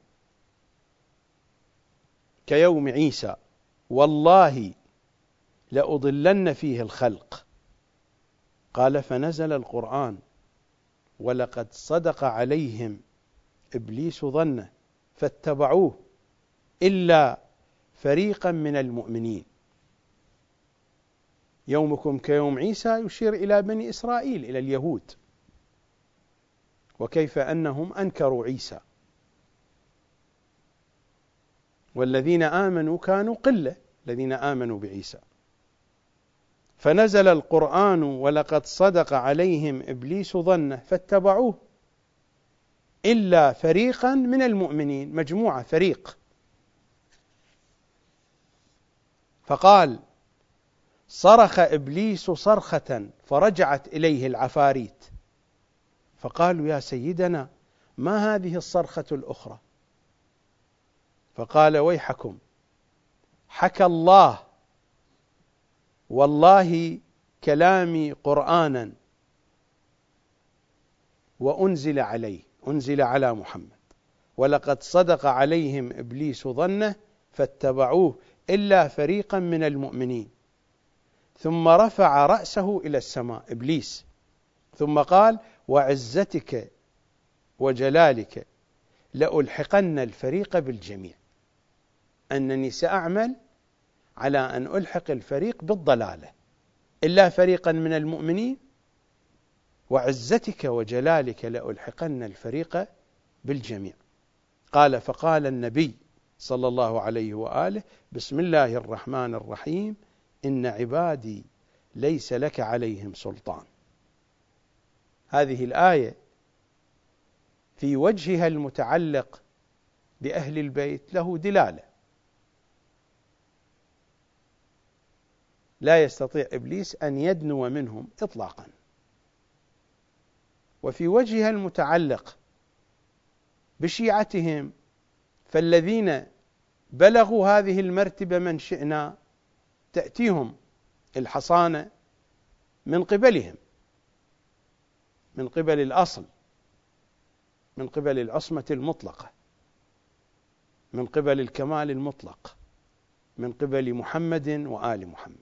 كيوم عيسى، والله لأضلن فيه الخلق. قال فنزل القرآن ولقد صدق عليهم إبليس ظنه فاتبعوه إلا فريقا من المؤمنين. يومكم كيوم عيسى يشير إلى بني إسرائيل، إلى اليهود، وكيف أنهم أنكروا عيسى، والذين آمنوا كانوا قلة، الذين آمنوا بعيسى. فنزل القرآن ولقد صدق عليهم إبليس ظنه فاتبعوه إلا فريقا من المؤمنين، مجموعة، فريق. فقال صرخ إبليس صرخة فرجعت إليه العفاريت، فقالوا يا سيدنا ما هذه الصرخة الأخرى؟ فقال ويحكم، حكى الله والله كلامي قرآنا وأنزل عليه، أنزل على محمد، ولقد صدق عليهم إبليس ظنه فاتبعوه إلا فريقا من المؤمنين. ثم رفع رأسه إلى السماء إبليس، ثم قال وعزتك وجلالك لألحقن الفريق بالجميع، أنني سأعمل على أن ألحق الفريق بالضلالة إلا فريقا من المؤمنين، وعزتك وجلالك لألحقن الفريق بالجميع. قال فقال النبي صلى الله عليه وآله بسم الله الرحمن الرحيم إن عبادي ليس لك عليهم سلطان. هذه الآية في وجهها المتعلق بأهل البيت له دلالة، لا يستطيع إبليس أن يدنو منهم إطلاقا. وفي وجهها المتعلق بشيعتهم، فالذين بلغوا هذه المرتبة من شئنا تأتيهم الحصانة من قبلهم، من قبل الأصل، من قبل العصمة المطلقة، من قبل الكمال المطلق، من قبل محمد وآل محمد.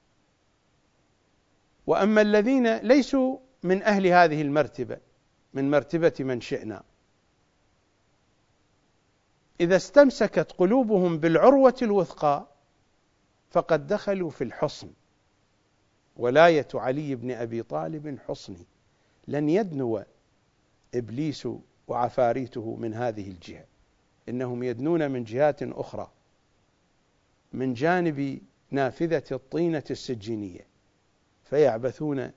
وأما الذين ليسوا من أهل هذه المرتبة، من مرتبة من شئنا، إذا استمسكت قلوبهم بالعروة الوثقى فقد دخلوا في الحصن. ولاية علي بن أبي طالب حصني، لن يدنو إبليس وعفاريته من هذه الجهة، إنهم يدنون من جهات أخرى، من جانب نافذة الطينة السجينية، فيعبثون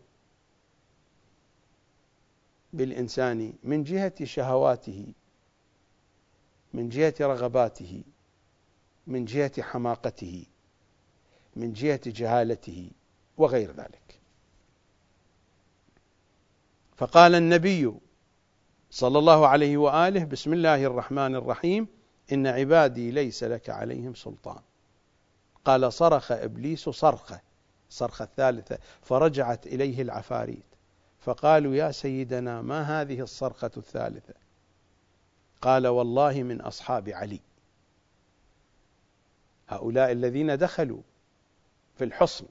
بالإنسان من جهة شهواته، من جهة رغباته، من جهة حماقته، من جهة جهالته وغير ذلك. فقال النبي صلى الله عليه وآله بسم الله الرحمن الرحيم إن عبادي ليس لك عليهم سلطان. قال صرخ إبليس صرخة، صرخة الثالثة، فرجعت إليه العفاريت، فقالوا يا سيدنا ما هذه الصرخة الثالثة؟ قال والله من أصحاب علي، هؤلاء الذين دخلوا في الحصن،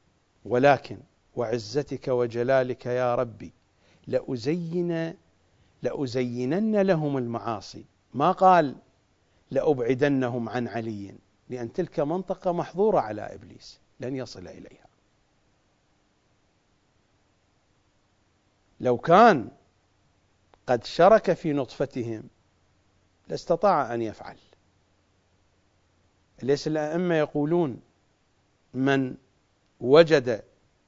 ولكن وعزتك وجلالك يا ربي لأزين لأزينن لهم المعاصي، ما قال لأبعدنهم عن علي، لأن تلك منطقة محظورة على إبليس لن يصل إليها. لو كان قد شرك في نطفتهم لاستطاع أن يفعل. ليس الأئمة يقولون من وجد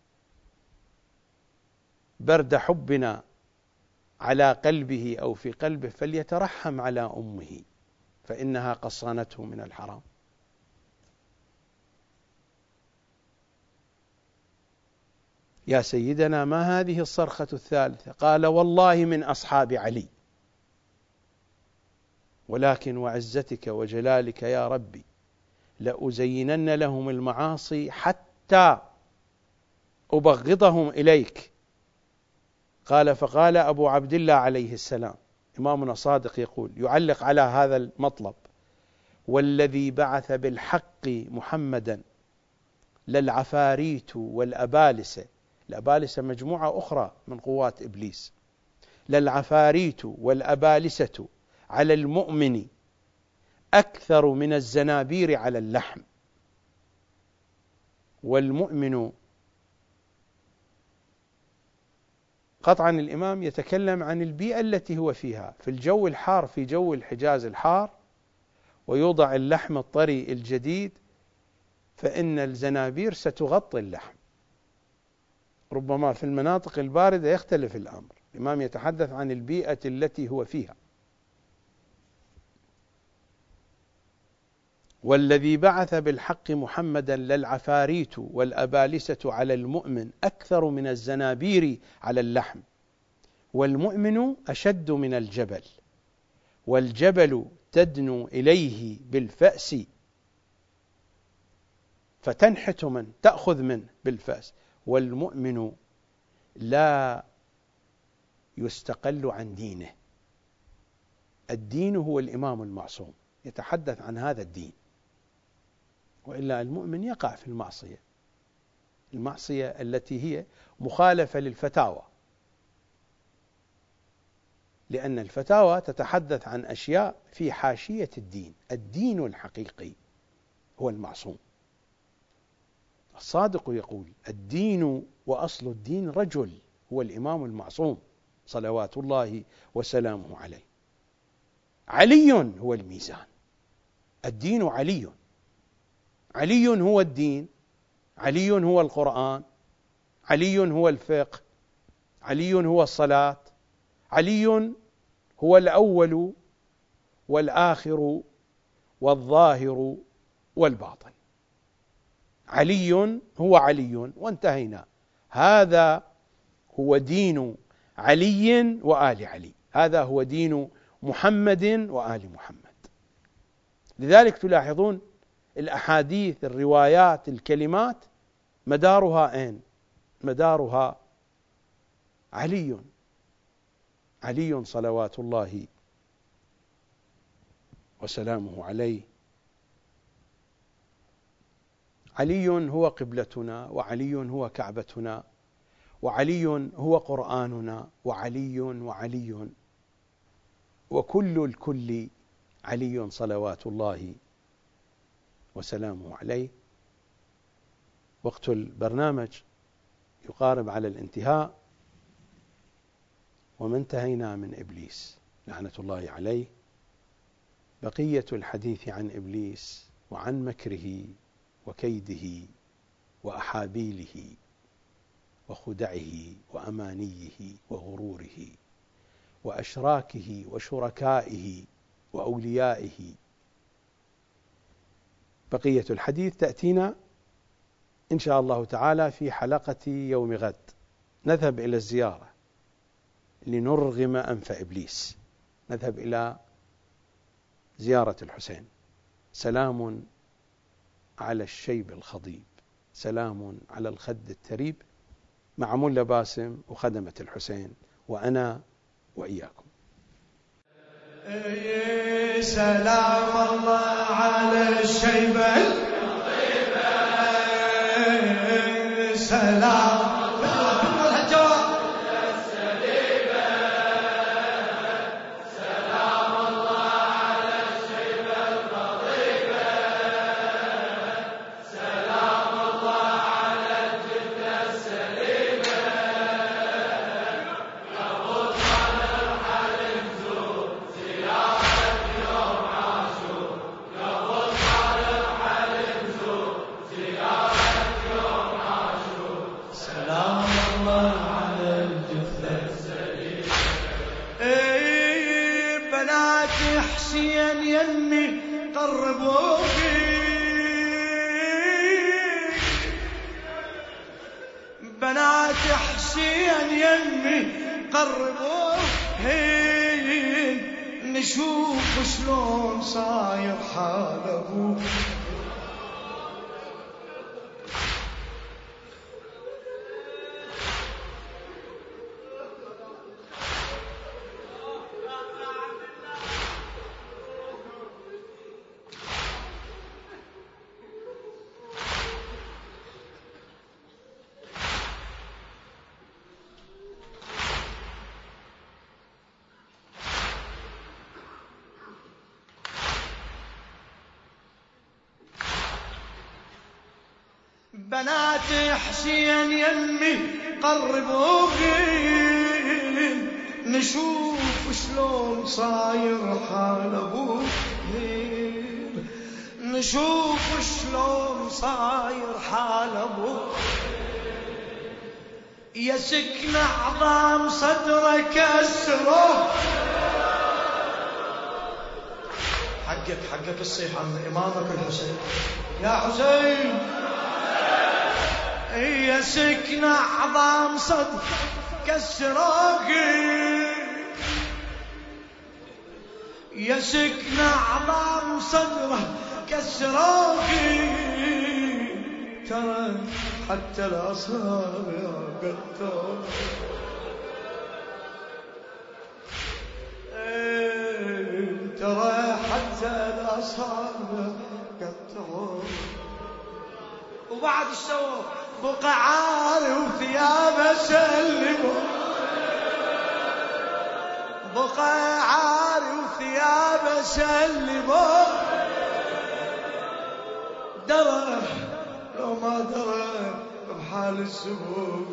برد حبنا على قلبه أو في قلبه فليترحم على أمه فإنها قد صانته من الحرام. يا سيدنا ما هذه الصرخة الثالثة؟ قال والله من أصحاب علي، ولكن وعزتك وجلالك يا ربي لأزينن لهم المعاصي حتى أبغضهم إليك. قال فقال أبو عبد الله عليه السلام، إمامنا صادق يقول يعلق على هذا المطلب: والذي بعث بالحق محمدا للعفاريت والأبالسة، الأبالسة مجموعة أخرى من قوات إبليس، للعفاريت والأبالسة على المؤمن أكثر من الزنابير على اللحم. والمؤمن قطعا الإمام يتكلم عن البيئة التي هو فيها، في الجو الحار، في جو الحجاز الحار، ويوضع اللحم الطري الجديد فإن الزنابير ستغطي اللحم. ربما في المناطق الباردة يختلف الأمر. الإمام يتحدث عن البيئة التي هو فيها. والذي بعث بالحق محمدا للعفاريت والأبالسة على المؤمن أكثر من الزنابير على اللحم. والمؤمن أشد من الجبل، والجبل تدنو إليه بالفأس فتنحت من تأخذ منه بالفأس، والمؤمن لا يستقل عن دينه. الدين هو الإمام المعصوم، يتحدث عن هذا الدين، وإلا المؤمن يقع في المعصية، المعصية التي هي مخالفة للفتاوى، لأن الفتاوى تتحدث عن أشياء في حاشية الدين. الدين الحقيقي هو المعصوم. الصادق يقول الدين وأصل الدين رجل، هو الإمام المعصوم صلوات الله وسلامه عليه. علي هو الميزان، الدين علي، علي هو الدين، علي هو القرآن، علي هو الفقه، علي هو الصلاة، علي هو الأول والآخر والظاهر والباطن. علي هو علي وانتهينا. هذا هو دين علي وآل علي، هذا هو دين محمد وآل محمد. لذلك تلاحظون الأحاديث، الروايات، الكلمات مدارها أين؟ مدارها علي، علي صلوات الله وسلامه عليه. علي هو قبلتنا، وعلي هو كعبتنا، وعلي هو قرآننا، وعلي وعلي وكل الكل علي صلوات الله وسلامه عليه. وقت البرنامج يقارب على الانتهاء، وما انتهينا من إبليس لعنة الله عليه. بقية الحديث عن إبليس وعن مكره وكيده وأحابيله وخدعه وأمانيه وغروره وأشراكه وشركائه وأوليائه، بقية الحديث تأتينا إن شاء الله تعالى في حلقة يوم غد. نذهب إلى الزيارة لنرغم أنف إبليس، نذهب إلى زيارة الحسين. سلام على الشيب الخضيب، سلام على الخد التريب، مع ملا باسم وخدمة الحسين، وأنا وإياكم. سلام الله على الشيب الخضيب، سلام بنات حسين يمي قربوا هين نشوف شلون صاير حال ابوه. بنات حسين يمي قربوا هين نشوف شلون صاير حال ابوه. نشوف شلون صاير حال ابوه. يا سكن عظام صدره كسره. حقك حقك الصيح عن امامك الحسين يا حسين. يا سكن عظام صدر كسراقي. يا سكن عظام صدره كسراقي. ترى حتى الأصابع قطر. ترى حتى الأصابع قطر. وبعد الشوق بقى عاري وثيابه سلموا. بقى عاري وثيابه سلموا. درى لو ما درى بحال السبوع.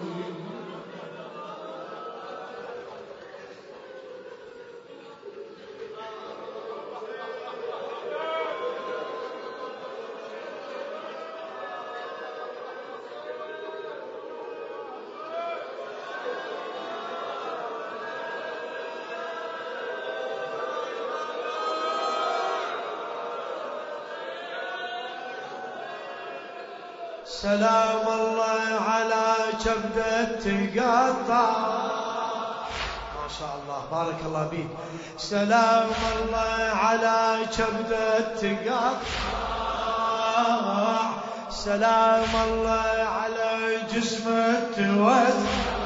سلام الله على كبدة تقطع. ما شاء الله بارك الله بيك. سلام الله على كبدة تقطع. سلام الله على جسمه توسع.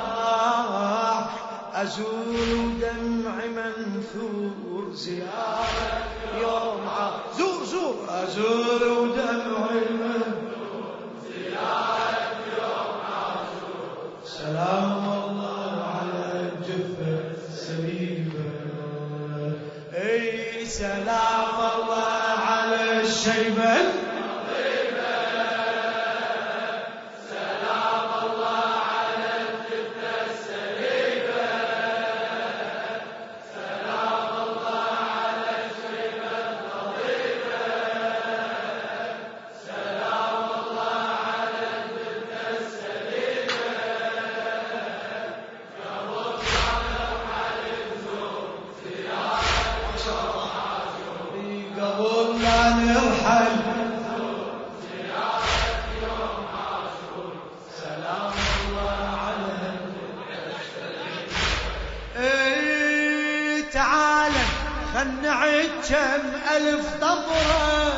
أزور دمع منثور زيارة يوم زور زور. أزور دمع منثور سلام الله على الجثة السليمة. اي سلام الله على الشيبة. سلام الله على الجثة السليمة. سلام الله على الشيبة النظيفة. سلام الله على الجثة السليمة. قبل لا نرحل سلام الله على اي تعال خل نعد كم ألف طبرة.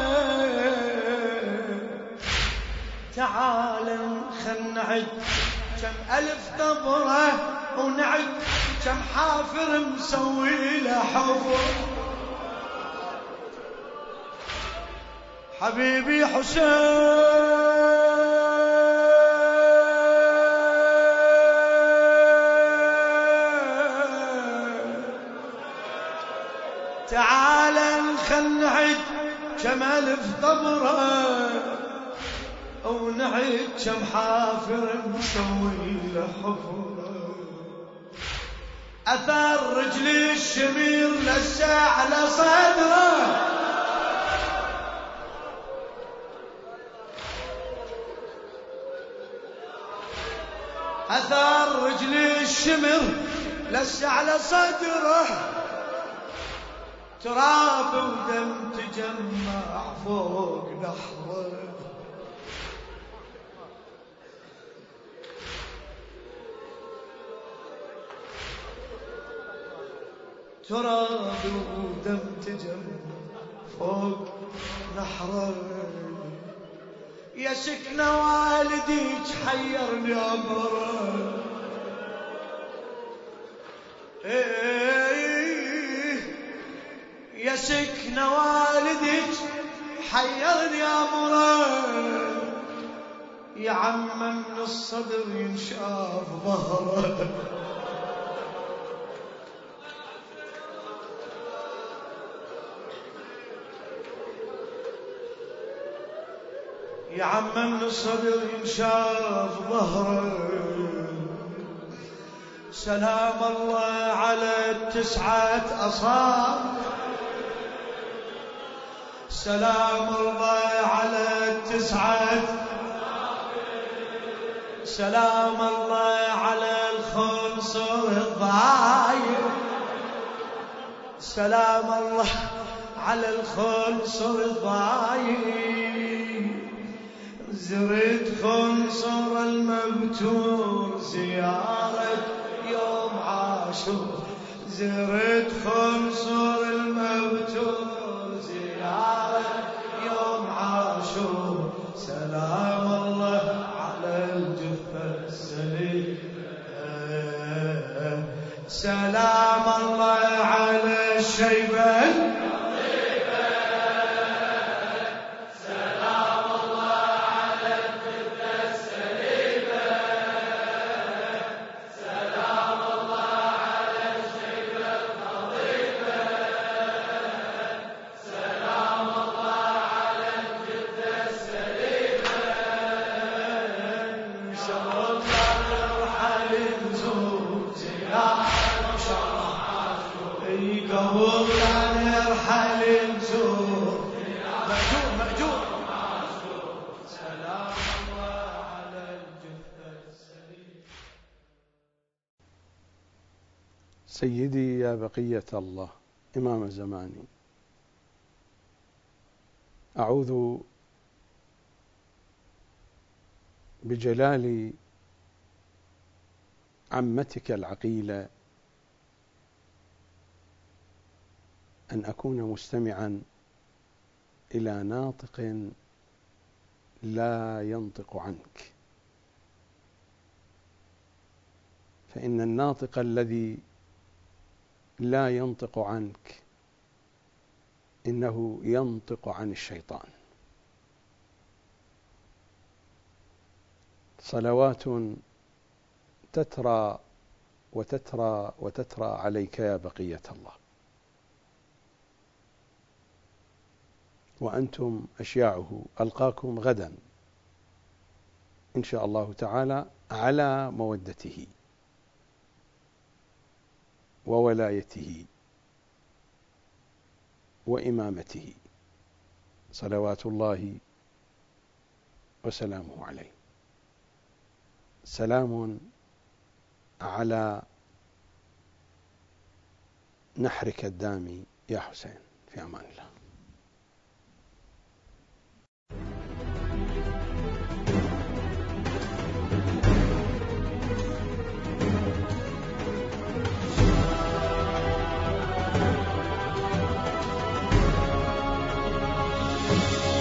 تعال خل نعد كم ألف طبرة ونعد كم حافر مسوي له حفر. حبيبي حسين تعال خل نعد كم ألف طبرة ونعد كم حافر مسوي له حفرة. أثر رجلي الشمير لسه على صدره. أثار رجلي الشمر لسه على صدره. تراب ودم تجمع فوق نحره. تراب ودم تجم فوق نحره، يا سكنة والديك حيرني أمره، إيه يا سكنة والديك حيرني أمره، يا عم من الصدر ينشاف ظهره، يا عم من الصدر ينشاف ظهره. سلام الله على التسعة أصابع، سلام الله على التسعة، سلام الله على الخنصر الضايع، سلام الله على الخنصر الضايع. زرت خنصر المبتور زيارة يوم عاشور، زرت خنصر المبتور زيارة يوم عاشور. سلام الله على الجثة السليمة، سلام الله على الشيبة، سيدي يا بقية الله إمام زماني، أعوذ بجلال عمتك العقيلة أن أكون مستمعا إلى ناطق لا ينطق عنك، فإن الناطق الذي لا ينطق عنك إنه ينطق عن الشيطان. صلوات تترى وتترى وتترى عليك يا بقية الله، وأنتم أشياعه. ألقاكم غدا إن شاء الله تعالى على مودته وولايته وإمامته، صلوات الله وسلامه عليه. سلام على نحرك الدامي يا حسين، في أمان الله. Thank you.